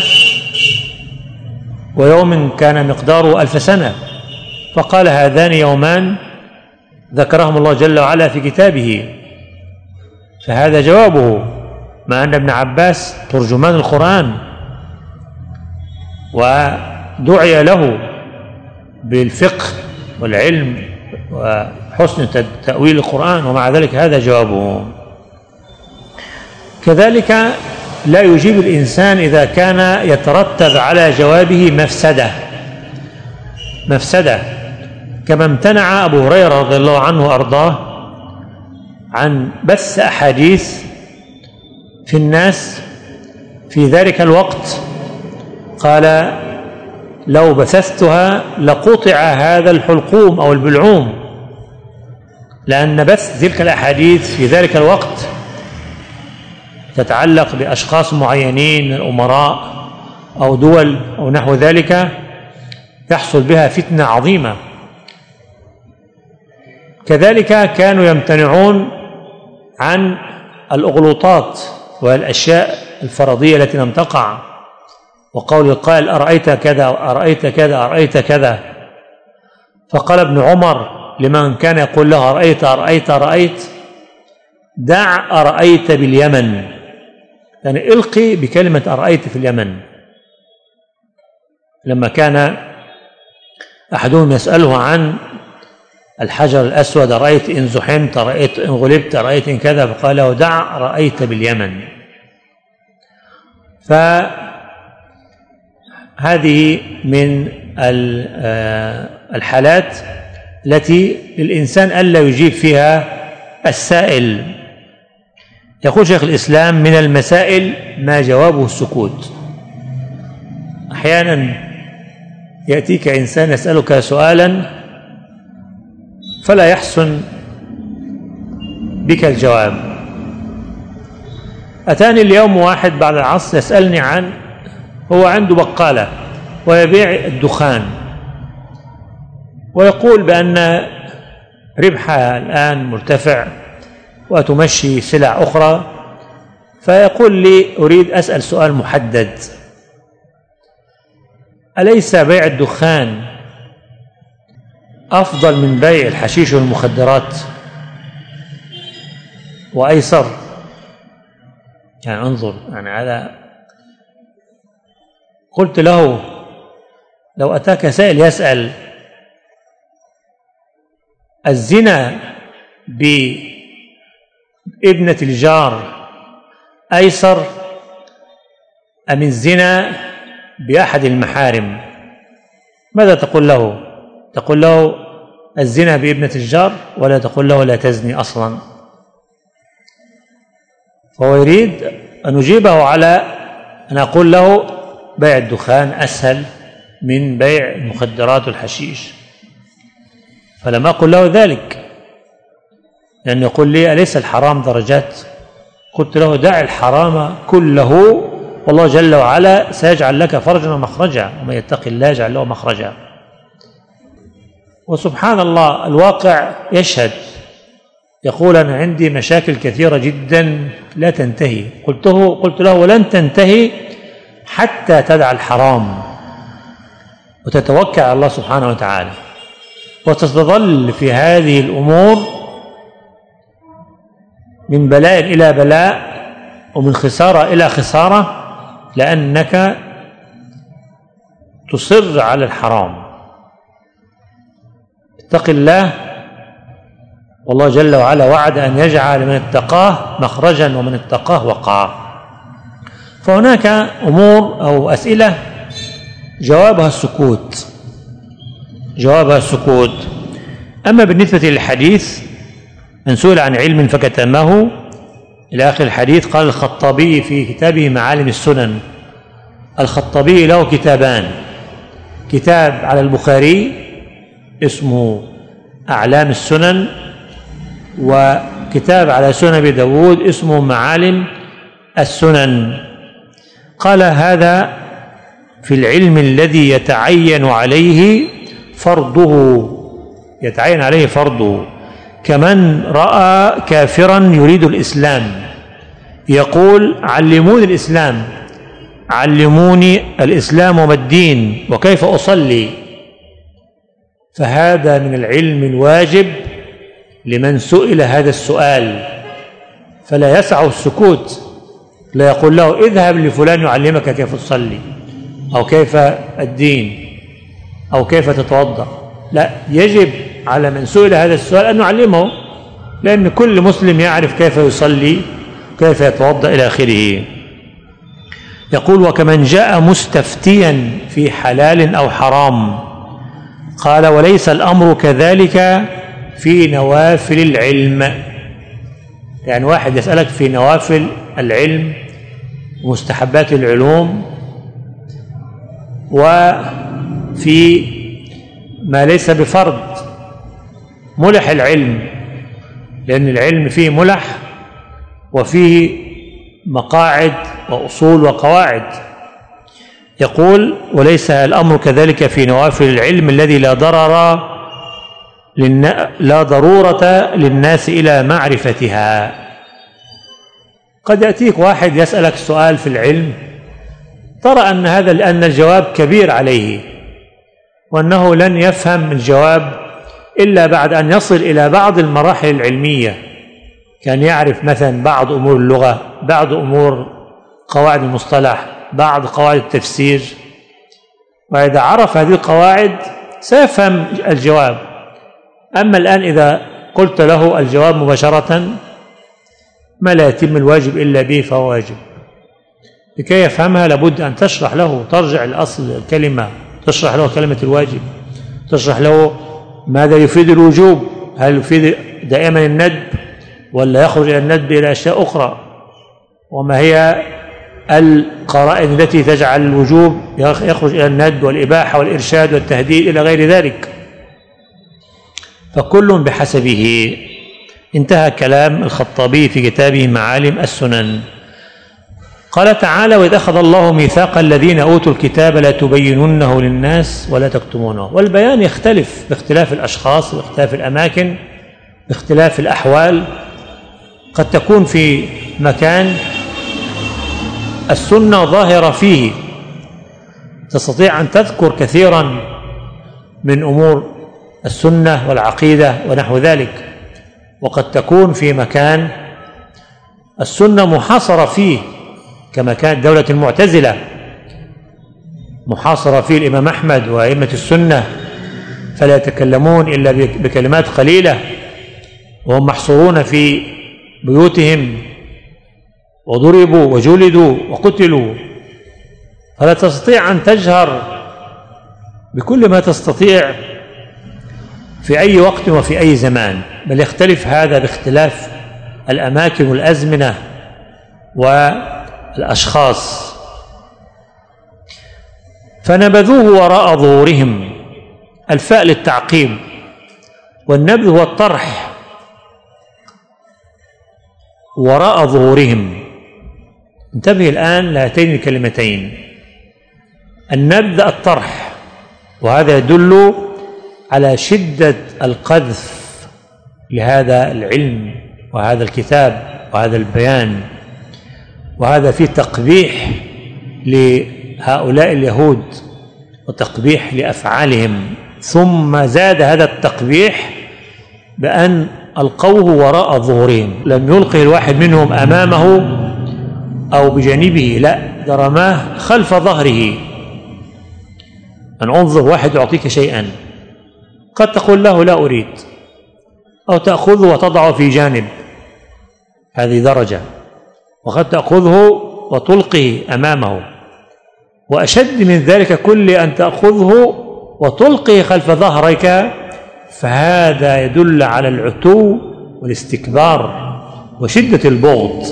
ويوم كان مقداره ألف سنة، فقال: هذان يومان ذكرهم الله جل وعلا في كتابه. فهذا جوابه، مع أن ابن عباس ترجمان القرآن ودعي له بالفقه والعلم وحسن تأويل القرآن، ومع ذلك هذا جوابه. كذلك لا يجيب الإنسان إذا كان يترتب على جوابه مفسدة مفسدة كما امتنع أبو هريرة رضي الله عنه وأرضاه عن بث أحاديث في الناس في ذلك الوقت. قال: لو بثثتها لقطع هذا الحلقوم أو البلعوم، لأن بث تلك الأحاديث في ذلك الوقت تتعلق بأشخاص معينين من الأمراء أو دول أو نحو ذلك، يحصل بها فتنة عظيمة. كذلك كانوا يمتنعون عن الأغلوطات والأشياء الفرضية التي لم تقع، وقول القائل: أرأيت كذا أرأيت كذا أرأيت كذا. فقال ابن عمر لمن كان يقول له: أرأيت أرأيت أرأيت، دع أرأيت باليمن، يعني إلقي بكلمة أرأيت في اليمن. لما كان أحدهم يسأله عن الحجر الأسود: أرأيت إن زحمت، أرأيت إن غلبت، أرأيت إن كذا، فقال له: دع رأيت باليمن. فهذه من الحالات التي للإنسان ألا يجيب فيها السائل. يقول شيخ الإسلام: من المسائل ما جوابه السكوت. أحيانا يأتيك إنسان يسألك سؤالا فلا يحسن بك الجواب. أتاني اليوم واحد بعد العصر يسألني عن، هو عنده بقالة ويبيع الدخان، ويقول بأن ربحها الآن مرتفع وتمشي سلع أخرى، فيقول لي: أريد أسأل سؤال محدد، أليس بيع الدخان أفضل من بيع الحشيش والمخدرات وأيسر؟ يعني انظر، يعني هذا. قلت له: لو أتاك سائل يسأل: الزنا بابنة الجار أيسر أم الزنا بأحد المحارم؟ ماذا تقول له؟ تقول له الزنا بابنة الجار، ولا تقول له لا تزني أصلا؟ فهو يريد أن نجيبه على أن أقول له بيع الدخان أسهل من بيع المخدرات والحشيش، فلم أقل له ذلك، لأنه يقول لي: أليس الحرام درجات؟ قلت له: دع الحرام كله، والله جل وعلا سيجعل لك فرجا ومخرجا، ومن يتق الله يجعل له مخرجا. وسبحان الله الواقع يشهد، يقول: أنا عندي مشاكل كثيرة جدا لا تنتهي. قلت له, قلت له: ولن تنتهي حتى تدع الحرام وتتوكل على الله سبحانه وتعالى، وتظل في هذه الأمور من بلاء إلى بلاء ومن خسارة إلى خسارة لأنك تصر على الحرام. اتق الله، والله جل وعلا وعد أن يجعل من اتقاه مخرجا ومن اتقاه وقاه. فهناك أمور أو أسئلة جوابها السكوت جوابها السكوت أما بالنسبة للحديث، من سئل عن علم فكتمه إلى آخر الحديث، قال الخطابي في كتابه معالم السنن. الخطابي له كتابان، كتاب على البخاري اسمه أعلام السنن، وكتاب على سنن أبي داود اسمه معالم السنن. قال هذا في العلم الذي يتعين عليه فرضه يتعين عليه فرضه كمن رأى كافرا يريد الإسلام يقول علموني الإسلام علموني الإسلام وما الدين وكيف أصلي. فهذا من العلم الواجب لمن سئل هذا السؤال، فلا يسع السكوت، لا يقول له اذهب لفلان يعلمك كيف تصلي أو كيف الدين أو كيف تتوضأ. لا، يجب على من سئل هذا السؤال أن نعلمه، لأن كل مسلم يعرف كيف يصلي كيف يتوضأ إلى آخره. يقول وكمن جاء مستفتيا في حلال أو حرام. قال وليس الأمر كذلك في نوافل العلم. يعني واحد يسألك في نوافل العلم ومستحبات العلوم وفي ما ليس بفرض، ملح العلم، لأن العلم فيه ملح وفيه مقاعد وأصول وقواعد. يقول وليس الأمر كذلك في نوافل العلم الذي لا ضرر لا ضرورة للناس إلى معرفتها. قد يأتيك واحد يسألك سؤال في العلم ترى أن هذا لأن الجواب كبير عليه وأنه لن يفهم الجواب إلا بعد أن يصل إلى بعض المراحل العلمية، كان يعرف مثلا بعض أمور اللغة، بعض أمور قواعد المصطلح، بعض قواعد التفسير، وإذا عرف هذه القواعد سيفهم الجواب. أما الآن إذا قلت له الجواب مباشرة ما لا يتم الواجب إلا به فهو واجب. لكي يفهمها لابد أن تشرح له، ترجع لأصل الكلمة، تشرح له كلمة الواجب، تشرح له ماذا يفيد الوجوب، هل يفيد دائما الندب ولا يخرج إلى الندب إلى أشياء أخرى، وما هي القرائن التي تجعل الوجوب يخرج إلى الندب والإباحة والإرشاد والتهديد إلى غير ذلك. فكل بحسبه. انتهى كلام الخطابي في كتابه معالم السنن. قال تعالى وإذ أخذ الله ميثاق الذين أوتوا الكتاب لا تبيننه للناس ولا تكتمونه. والبيان يختلف باختلاف الأشخاص باختلاف الأماكن باختلاف الأحوال. قد تكون في مكان السنة ظاهرة فيه تستطيع أن تذكر كثيرا من أمور السنة والعقيدة ونحو ذلك، وقد تكون في مكان السنة محاصرة فيه كمكان دولة المعتزلة محاصرة فيه الإمام أحمد وأئمة السنة فلا يتكلمون إلا بكلمات قليلة وهم محصورون في بيوتهم وضربوا وجلدوا وقتلوا، فلا تستطيع أن تجهر بكل ما تستطيع في أي وقت وفي أي زمان، بل يختلف هذا باختلاف الأماكن والأزمنة والأشخاص. فنبذوه وراء ظهورهم، الفاء للتعقيب، والنبذ هو الطرح وراء ظهورهم. انتبه الآن لهاتين الكلمتين، النبذ الطرح، وهذا يدل على شدة القذف لهذا العلم وهذا الكتاب وهذا البيان، وهذا فيه تقبيح لهؤلاء اليهود وتقبيح لأفعالهم. ثم زاد هذا التقبيح بأن ألقوه وراء ظهورهم، لم يلقه الواحد منهم أمامه أو بجانبه، لا، ده رماه خلف ظهره. أن انظر، واحد يعطيك شيئا قد تقول له لا أريد، أو تأخذه وتضعه في جانب، هذه درجة، وقد تأخذه وتلقه أمامه، وأشد من ذلك كل أن تأخذه وتلقه خلف ظهرك، فهذا يدل على العتو والاستكبار وشدة البغض.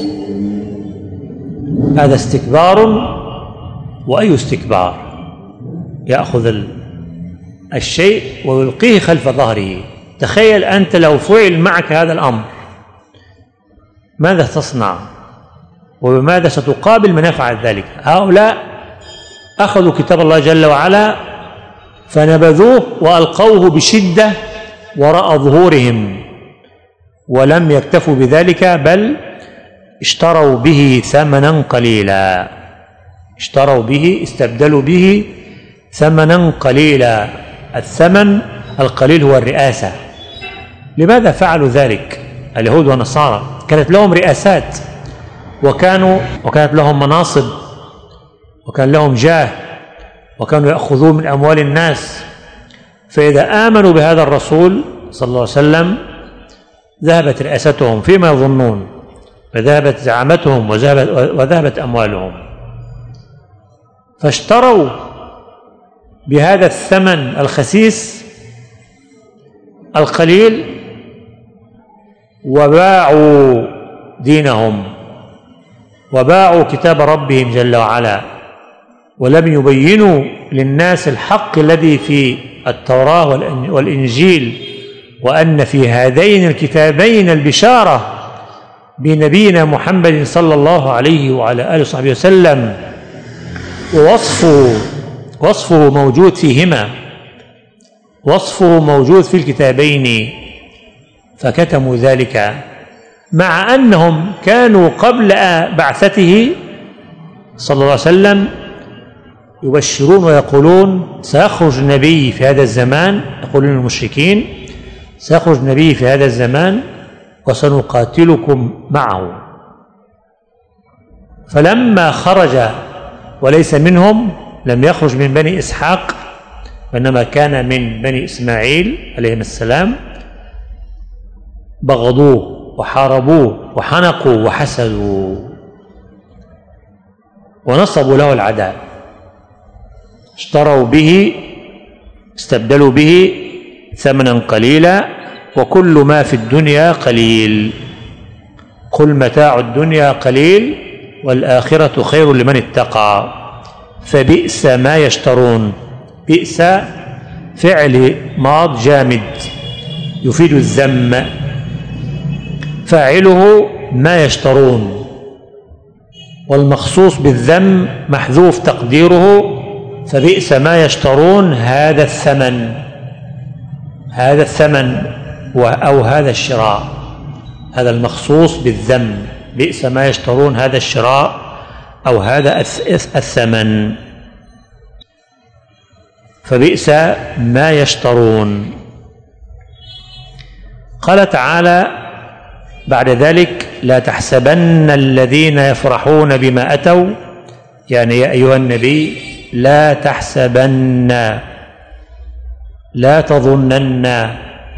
هذا استكبار، وأي استكبار، يأخذ الشيء ويلقيه خلف ظهره. تخيل أنت لو فعل معك هذا الأمر ماذا تصنع، وبماذا ستقابل من يفعل ذلك؟ هؤلاء أخذوا كتاب الله جل وعلا فنبذوه وألقوه بشدة وراء ظهورهم، ولم يكتفوا بذلك، بل اشتروا به ثمنا قليلا، اشتروا به، استبدلوا به ثمنا قليلا. الثمن القليل هو الرئاسة. لماذا فعلوا ذلك اليهود والنصارى؟ كانت لهم رئاسات، وكانوا وكانت لهم مناصب، وكان لهم جاه، وكانوا يأخذون من أموال الناس، فإذا آمنوا بهذا الرسول صلى الله عليه وسلم ذهبت رئاستهم فيما يظنون، وذهبت زعامتهم، وذهبت, وذهبت أموالهم، فاشتروا بهذا الثمن الخسيس القليل وباعوا دينهم، وباعوا كتاب ربهم جل وعلا، ولم يبينوا للناس الحق الذي في التوراة والإنجيل، وأن في هذين الكتابين البشارة بنبينا محمد صلى الله عليه وعلى آله وصحبه وسلم، ووصفه وصفه موجود فيهما، وصفه موجود في الكتابين، فكتموا ذلك، مع أنهم كانوا قبل بعثته صلى الله عليه وسلم يبشرون ويقولون سيخرج نبي في هذا الزمان، يقولون المشركين سيخرج نبي في هذا الزمان وسنقاتلكم معه. فلما خرج وليس منهم، لم يخرج من بني إسحاق وإنما كان من بني إسماعيل عليهم السلام، بغضوه وحاربوه وحنقوا وحسدوا ونصبوا له العداء. اشتروا به، استبدلوا به ثمنا قليلا، وكل ما في الدنيا قليل، قل متاع الدنيا قليل والآخرة خير لمن اتقى، فبئس ما يشترون. بئس فعل ماض جامد يفيد الذم، فاعله ما يشترون، والمخصوص بالذم محذوف تقديره، فبئس ما يشترون هذا الثمن، هذا الثمن أو هذا الشراء، هذا المخصوص بالذم، بئس ما يشترون هذا الشراء أو هذا الثمن، فبئس ما يشترون. قال تعالى بعد ذلك: لا تحسبن الذين يفرحون بما أتوا، يعني يا أيها النبي لا تحسبن، لا تظنن،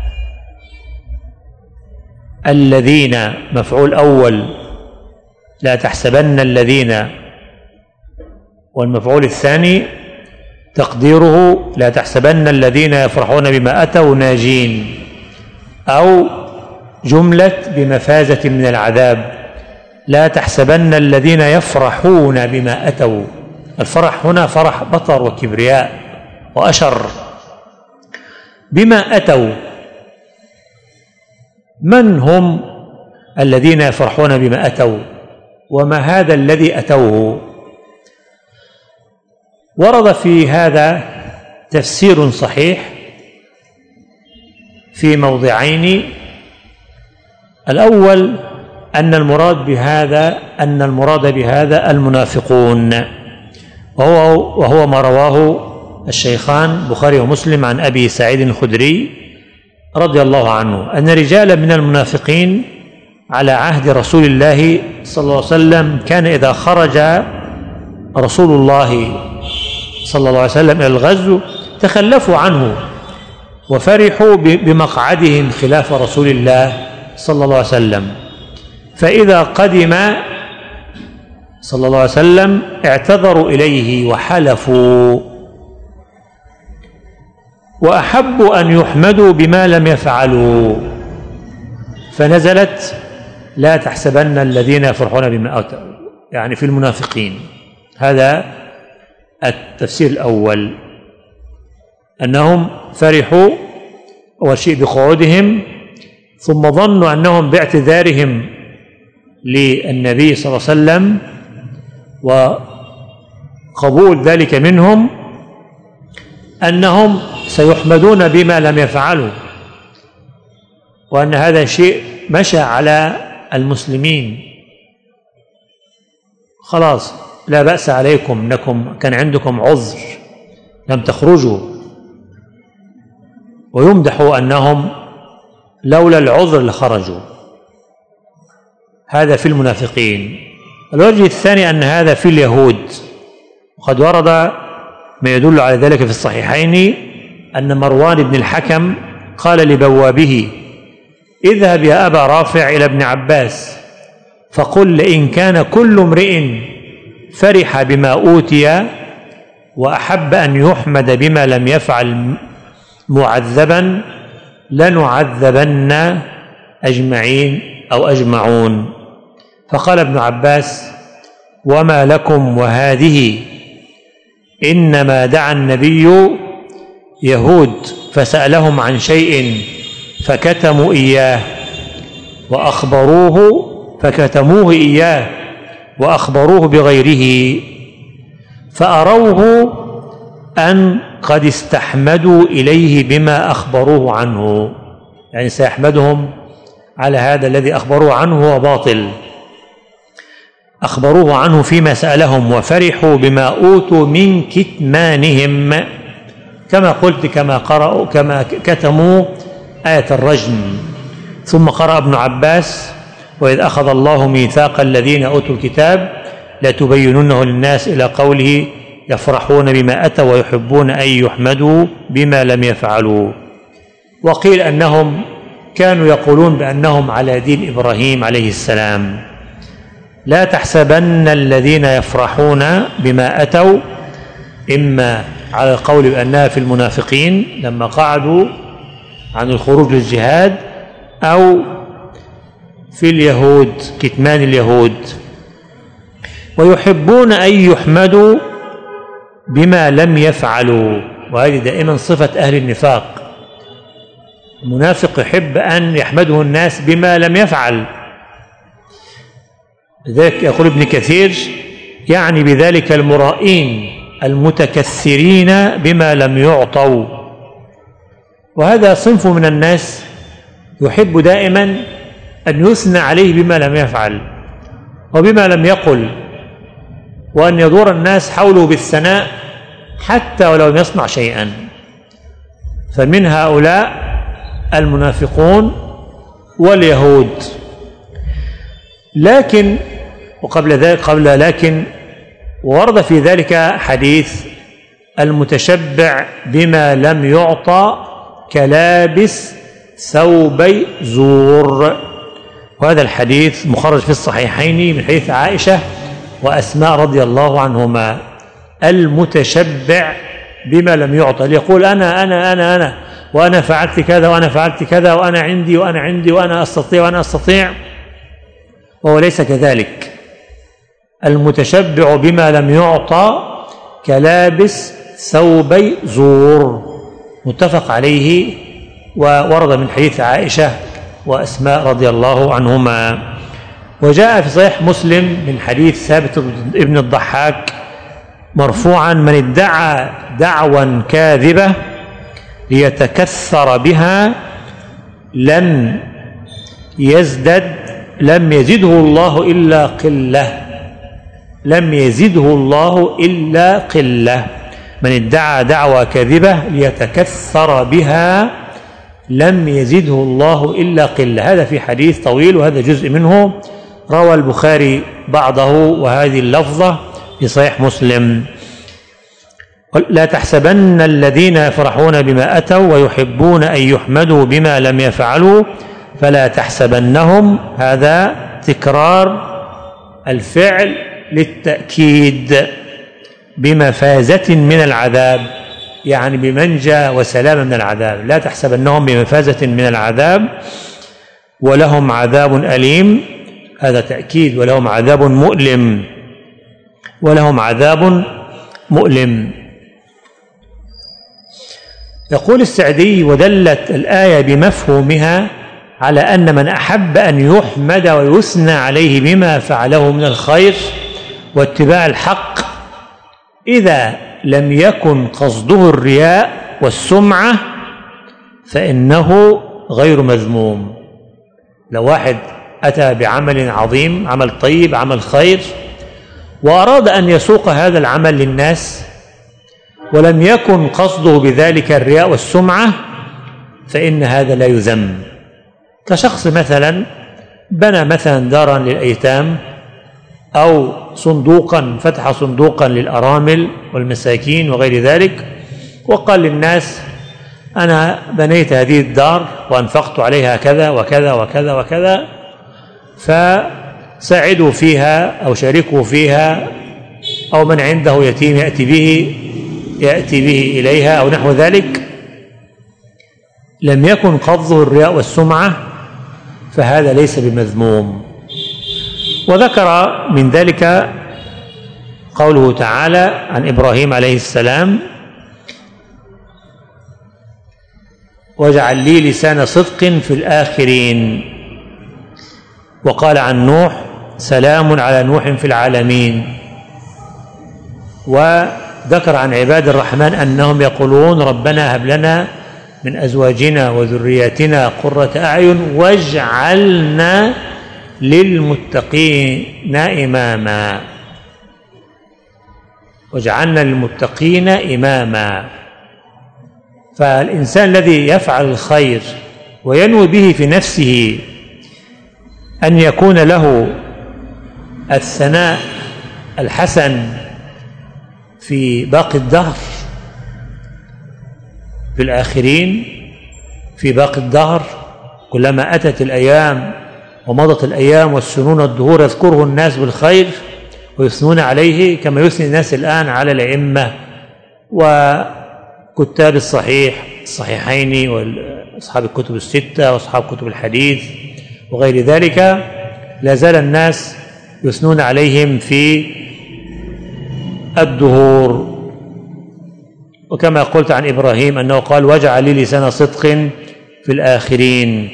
الذين مفعول أول، لا تحسبن الذين، والمفعول الثاني تقديره لا تحسبن الذين يفرحون بما أتوا ناجين، أو جملة بمفازة من العذاب. لا تحسبن الذين يفرحون بما أتوا، الفرح هنا فرح بطر وكبرياء وأشر. بما أتوا، من هم الذين يفرحون بما أتوا؟ وما هذا الذي أتوه؟ ورد في هذا تفسير صحيح في موضعين. الأول أن المراد بهذا أن المراد بهذا المنافقون، وهو وهو ما رواه الشيخان بخاري ومسلم عن أبي سعيد الخدري رضي الله عنه أن رجالا من المنافقين على عهد رسول الله صلى الله عليه وسلم كان إذا خرج رسول الله صلى الله عليه وسلم إلى الغزو تخلفوا عنه وفرحوا بمقعدهم خلاف رسول الله صلى الله عليه وسلم، فإذا قدم صلى الله عليه وسلم اعتذروا إليه وحلفوا وأحبوا أن يحمدوا بما لم يفعلوا، فنزلت لا تحسبن الذين يفرحون بما أتوا، يعني في المنافقين. هذا التفسير الأول، أنهم فرحوا أول شيء بقعودهم، ثم ظنوا أنهم باعتذارهم للنبي صلى الله عليه وسلم وقبول ذلك منهم أنهم سيحمدون بما لم يفعلوا، وأن هذا شيء مشى على المسلمين، خلاص لا بأس عليكم أنكم كان عندكم عذر لم تخرجوا، ويمدحوا أنهم لولا العذر لخرجوا. هذا في المنافقين. الوجه الثاني أن هذا في اليهود، وقد ورد ما يدل على ذلك في الصحيحين أن مروان بن الحكم قال لبوابه: اذهب يا أبا رافع إلى ابن عباس فقل إن كان كل امرئ فرح بما أوتي وأحب أن يحمد بما لم يفعل معذبا لنعذبن أجمعين أو أجمعون. فقال ابن عباس: وما لكم وهذه؟ إنما دعا النبي يهود فسألهم عن شيء فكتموا إياه وأخبروه فكتموه إياه وأخبروه بغيره، فأروه أن قد استحمدوا إليه بما أخبروه عنه، يعني سيحمدهم على هذا الذي أخبروه عنه هو باطل، أخبروه عنه فيما سألهم وفرحوا بما أوتوا من كتمانهم، كما قلت كما قرأوا كما كتموا آية الرجم. ثم قرأ ابن عباس: وإذ أخذ الله ميثاق الذين أوتوا الكتاب لتبيننه للناس إلى قوله يفرحون بما أتوا ويحبون أن يحمدوا بما لم يفعلوا. وقيل أنهم كانوا يقولون بأنهم على دين إبراهيم عليه السلام. لا تحسبن الذين يفرحون بما أتوا، إما على القول بأنها في المنافقين لما قعدوا عن الخروج للجهاد، أو في اليهود كتمان اليهود. ويحبون أن يحمدوا بما لم يفعلوا، وهذه دائما صفة أهل النفاق. المنافق يحب أن يحمده الناس بما لم يفعل، لذلك يقول ابن كثير: يعني بذلك المرائين المتكثرين بما لم يعطوا. وهذا صنف من الناس يحب دائما أن يثنى عليه بما لم يفعل وبما لم يقل، وأن يدور الناس حوله بالثناء حتى ولو لم يصنع شيئا. فمن هؤلاء المنافقون واليهود. لكن وقبل ذلك قبل لكن ورد في ذلك حديث المتشبع بما لم يعطى كلابس ثوبي زور، وهذا الحديث مخرج في الصحيحين من حديث عائشة وأسماء رضي الله عنهما. المتشبع بما لم يعطى، ليقول أنا أنا أنا أنا وأنا فعلت كذا وأنا فعلت كذا وأنا عندي وأنا عندي وأنا أستطيع وأنا أستطيع، وهو ليس كذلك. المتشبع بما لم يعطى كلابس ثوبي زور، متفق عليه، وورد من حديث عائشة وأسماء رضي الله عنهما. وجاء في صحيح مسلم من حديث ثابت ابن الضحاك مرفوعا: من ادعى دعوى كاذبة ليتكثر بها لم يزدد لم يزده الله إلا قلة لم يزده الله إلا قلة من ادعى دعوى كاذبة ليتكثر بها لم يزده الله إلا قلة. هذا في حديث طويل وهذا جزء منه روى البخاري بعضه، وهذه اللفظة في صحيح مسلم: لا تحسبن الذين يفرحون بما أتوا ويحبون أن يحمدوا بما لم يفعلوا فلا تحسبنهم. هذا تكرار الفعل للتأكيد بمفازة من العذاب، يعني بمنجى وسلام من العذاب. لا تحسبنهم بمفازة من العذاب ولهم عذاب أليم، هذا تأكيد، ولهم عذاب مؤلم، ولهم عذاب مؤلم. يقول السعدي: ودلت الآية بمفهومها على أن من أحب أن يحمد ويثنى عليه بما فعله من الخير واتباع الحق إذا لم يكن قصده الرياء والسمعة فإنه غير مذموم. لو واحد أتى بعمل عظيم، عمل طيب، عمل خير، وأراد أن يسوق هذا العمل للناس ولم يكن قصده بذلك الرياء والسمعة فإن هذا لا يذم. كشخص مثلا بنى مثلا دارا للأيتام أو صندوقا، فتح صندوقا للأرامل والمساكين وغير ذلك، وقال للناس: أنا بنيت هذه الدار وأنفقت عليها كذا وكذا وكذا وكذا، فساعدوا فيها أو شاركوا فيها، أو من عنده يتيم يأتي به يأتي به إليها أو نحو ذلك. لم يكن قصده الرياء والسمعة فهذا ليس بمذموم. وذكر من ذلك قوله تعالى عن إبراهيم عليه السلام: واجعل لي لسان صدق في الآخرين. وقال عن نوح: سلام على نوح في العالمين. وذكر عن عباد الرحمن أنهم يقولون: ربنا هب لنا من أزواجنا وذرياتنا قرة أعين واجعلنا للمتقين إماما. واجعلنا للمتقين إماما. فالإنسان الذي يفعل الخير وينوي به في نفسه أن يكون له الثناء الحسن في باقي الدهر، في الآخرين، في باقي الدهر، كلما أتت الأيام ومضت الأيام والسنون والدهور يذكره الناس بالخير ويثنون عليه كما يثني الناس الآن على الأئمة وكتاب الصحيح الصحيحين وأصحاب الكتب الستة وأصحاب كتب الحديث وغير ذلك. لا زال الناس يثنون عليهم في الدهور. وكما قلت عن إبراهيم أنه قال: واجعل لي لسان صدق في الآخرين.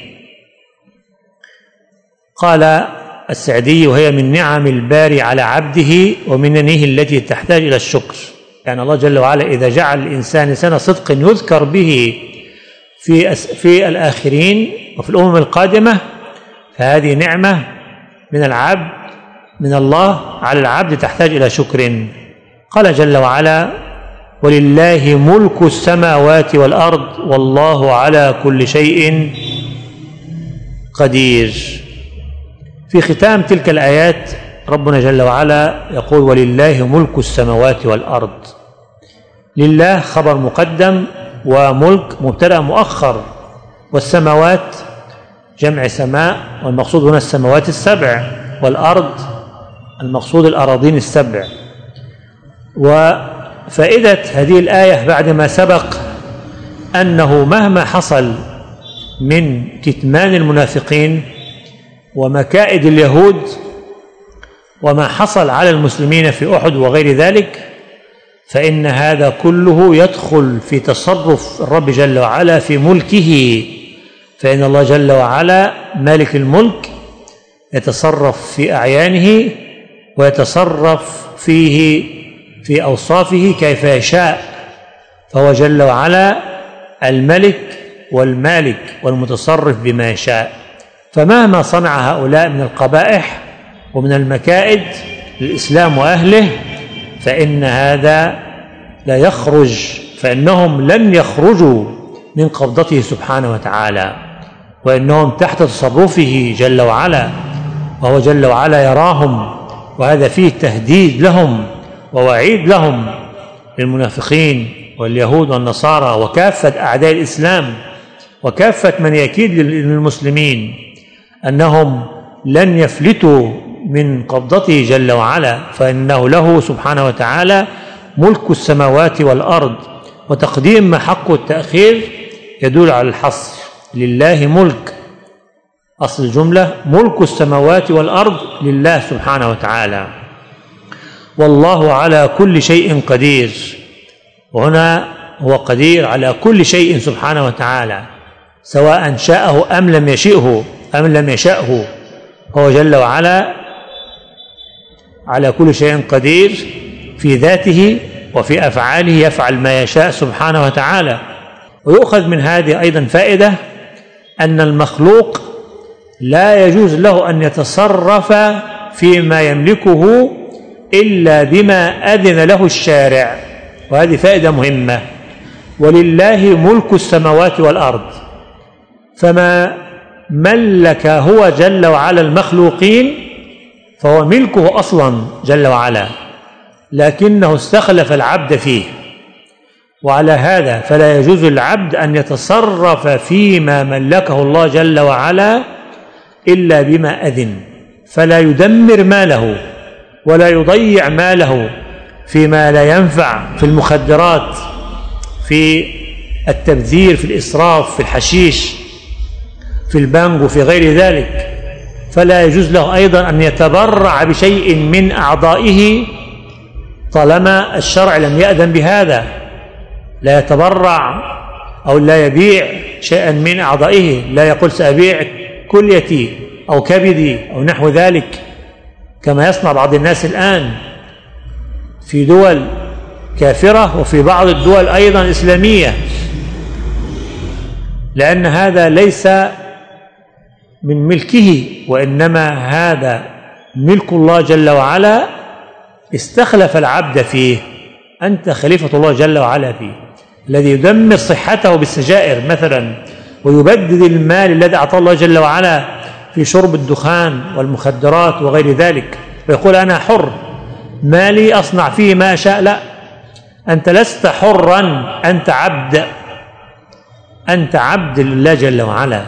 قال السعدي: وهي من نعم الباري على عبده ومننه التي تحتاج إلى الشكر. يعني الله جل وعلا إذا جعل الإنسان لسان صدق يذكر به في في الآخرين وفي الأمم القادمة فهذه نعمة من العبد من الله على العبد تحتاج إلى شكر. قال جل وعلا: ولله ملك السماوات والأرض والله على كل شيء قدير. في ختام تلك الآيات ربنا جل وعلا يقول: ولله ملك السماوات والأرض. لله خبر مقدم وملك مبتدأ مؤخر، والسماوات جمع سماء والمقصود هنا السماوات السبع، والأرض المقصود الأراضين السبع. وفائدة هذه الآية بعد ما سبق أنه مهما حصل من كتمان المنافقين ومكائد اليهود وما حصل على المسلمين في أحد وغير ذلك، فإن هذا كله يدخل في تصرف الرب جل وعلا في ملكه، فإن الله جل وعلا مالك الملك يتصرف في أعيانه ويتصرف فيه في أوصافه كيف يشاء، فهو جل وعلا الملك والمالك والمتصرف بما يشاء. فمهما صنع هؤلاء من القبائح ومن المكائد للإسلام وأهله فإن هذا لا يخرج، فإنهم لن يخرجوا من قبضته سبحانه وتعالى، وإنهم تحت تصرفه جل وعلا، وهو جل وعلا يراهم، وهذا فيه تهديد لهم ووعيد لهم للمنافقين واليهود والنصارى وكافة أعداء الإسلام وكافة من يكيد للمسلمين أنهم لن يفلتوا من قبضته جل وعلا، فإنه له سبحانه وتعالى ملك السماوات والأرض. وتقديم ما حقه التأخير يدل على الحصر، لله ملك، أصل الجملة ملك السماوات والأرض لله سبحانه وتعالى، والله على كل شيء قدير. وهنا هو قدير على كل شيء سبحانه وتعالى، سواء شاءه أم لم يشئه أم لم يشأه، هو جل وعلا على كل شيء قدير في ذاته وفي أفعاله، يفعل ما يشاء سبحانه وتعالى. ويؤخذ من هذه أيضا فائدة أن المخلوق لا يجوز له أن يتصرف فيما يملكه إلا بما أذن له الشارع، وهذه فائدة مهمة. ولله ملك السماوات والأرض، فما ملك هو جل وعلا المخلوقين فهو ملكه أصلا جل وعلا، لكنه استخلف العبد فيه، وعلى هذا فلا يجوز للعبد أن يتصرف فيما ملكه الله جل وعلا إلا بما أذن، فلا يدمر ماله ولا يضيع ماله فيما لا ينفع، في المخدرات، في التبذير، في الإسراف، في الحشيش، في البنج وفي غير ذلك. فلا يجوز له أيضا أن يتبرع بشيء من أعضائه طالما الشرع لم يأذن بهذا، لا يتبرع أو لا يبيع شيئا من أعضائه، لا يقول سأبيع كليتي أو كبدي أو نحو ذلك، كما يصنع بعض الناس الآن في دول كافرة وفي بعض الدول أيضا إسلامية، لأن هذا ليس من ملكه، وإنما هذا ملك الله جل وعلا، استخلف العبد فيه. أنت خليفة الله جل وعلا فيه، الذي يدمر صحته بالسجائر مثلا، ويبدد المال الذي أعطاه الله جل وعلا في شرب الدخان والمخدرات وغير ذلك، ويقول أنا حر، مالي أصنع فيه ما أشاء. لا، أنت لست حرا، أنت عبد، أنت عبد لله جل وعلا،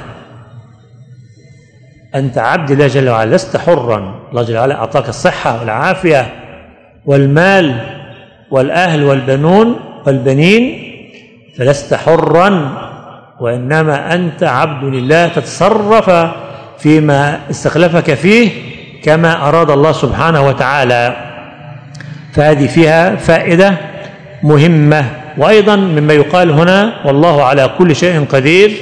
أنت عبد لله جل وعلا، لست حرا. الله جل وعلا أعطاك الصحة والعافية والمال والأهل والبنون والبنين، فلست حرا، وإنما أنت عبد لله، تتصرف فيما استخلفك فيه كما أراد الله سبحانه وتعالى. فهذه فيها فائدة مهمة. وأيضا مما يقال هنا والله على كل شيء قدير،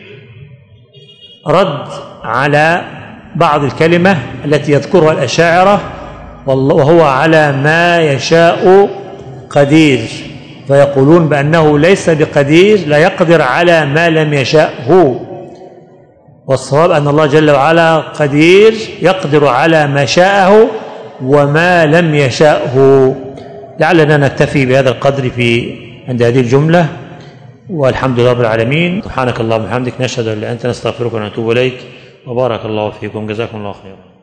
رد على بعض الكلمة التي يذكرها الأشاعرة، وهو على ما يشاء قدير، فيقولون بأنه ليس بقدير، لا يقدر على ما لم يشاءه. والصواب أن الله جل وعلا قدير، يقدر على ما شاءه وما لم يشاءه. لعلنا نكتفي بهذا القدر في عند هذه الجملة، والحمد لله رب العالمين. سبحانك اللهم وبحمدك، نشهد أن لا إله إلا أنت، نستغفرك ونتوب إليك، وبارك الله فيكم، جزاكم الله خيرا.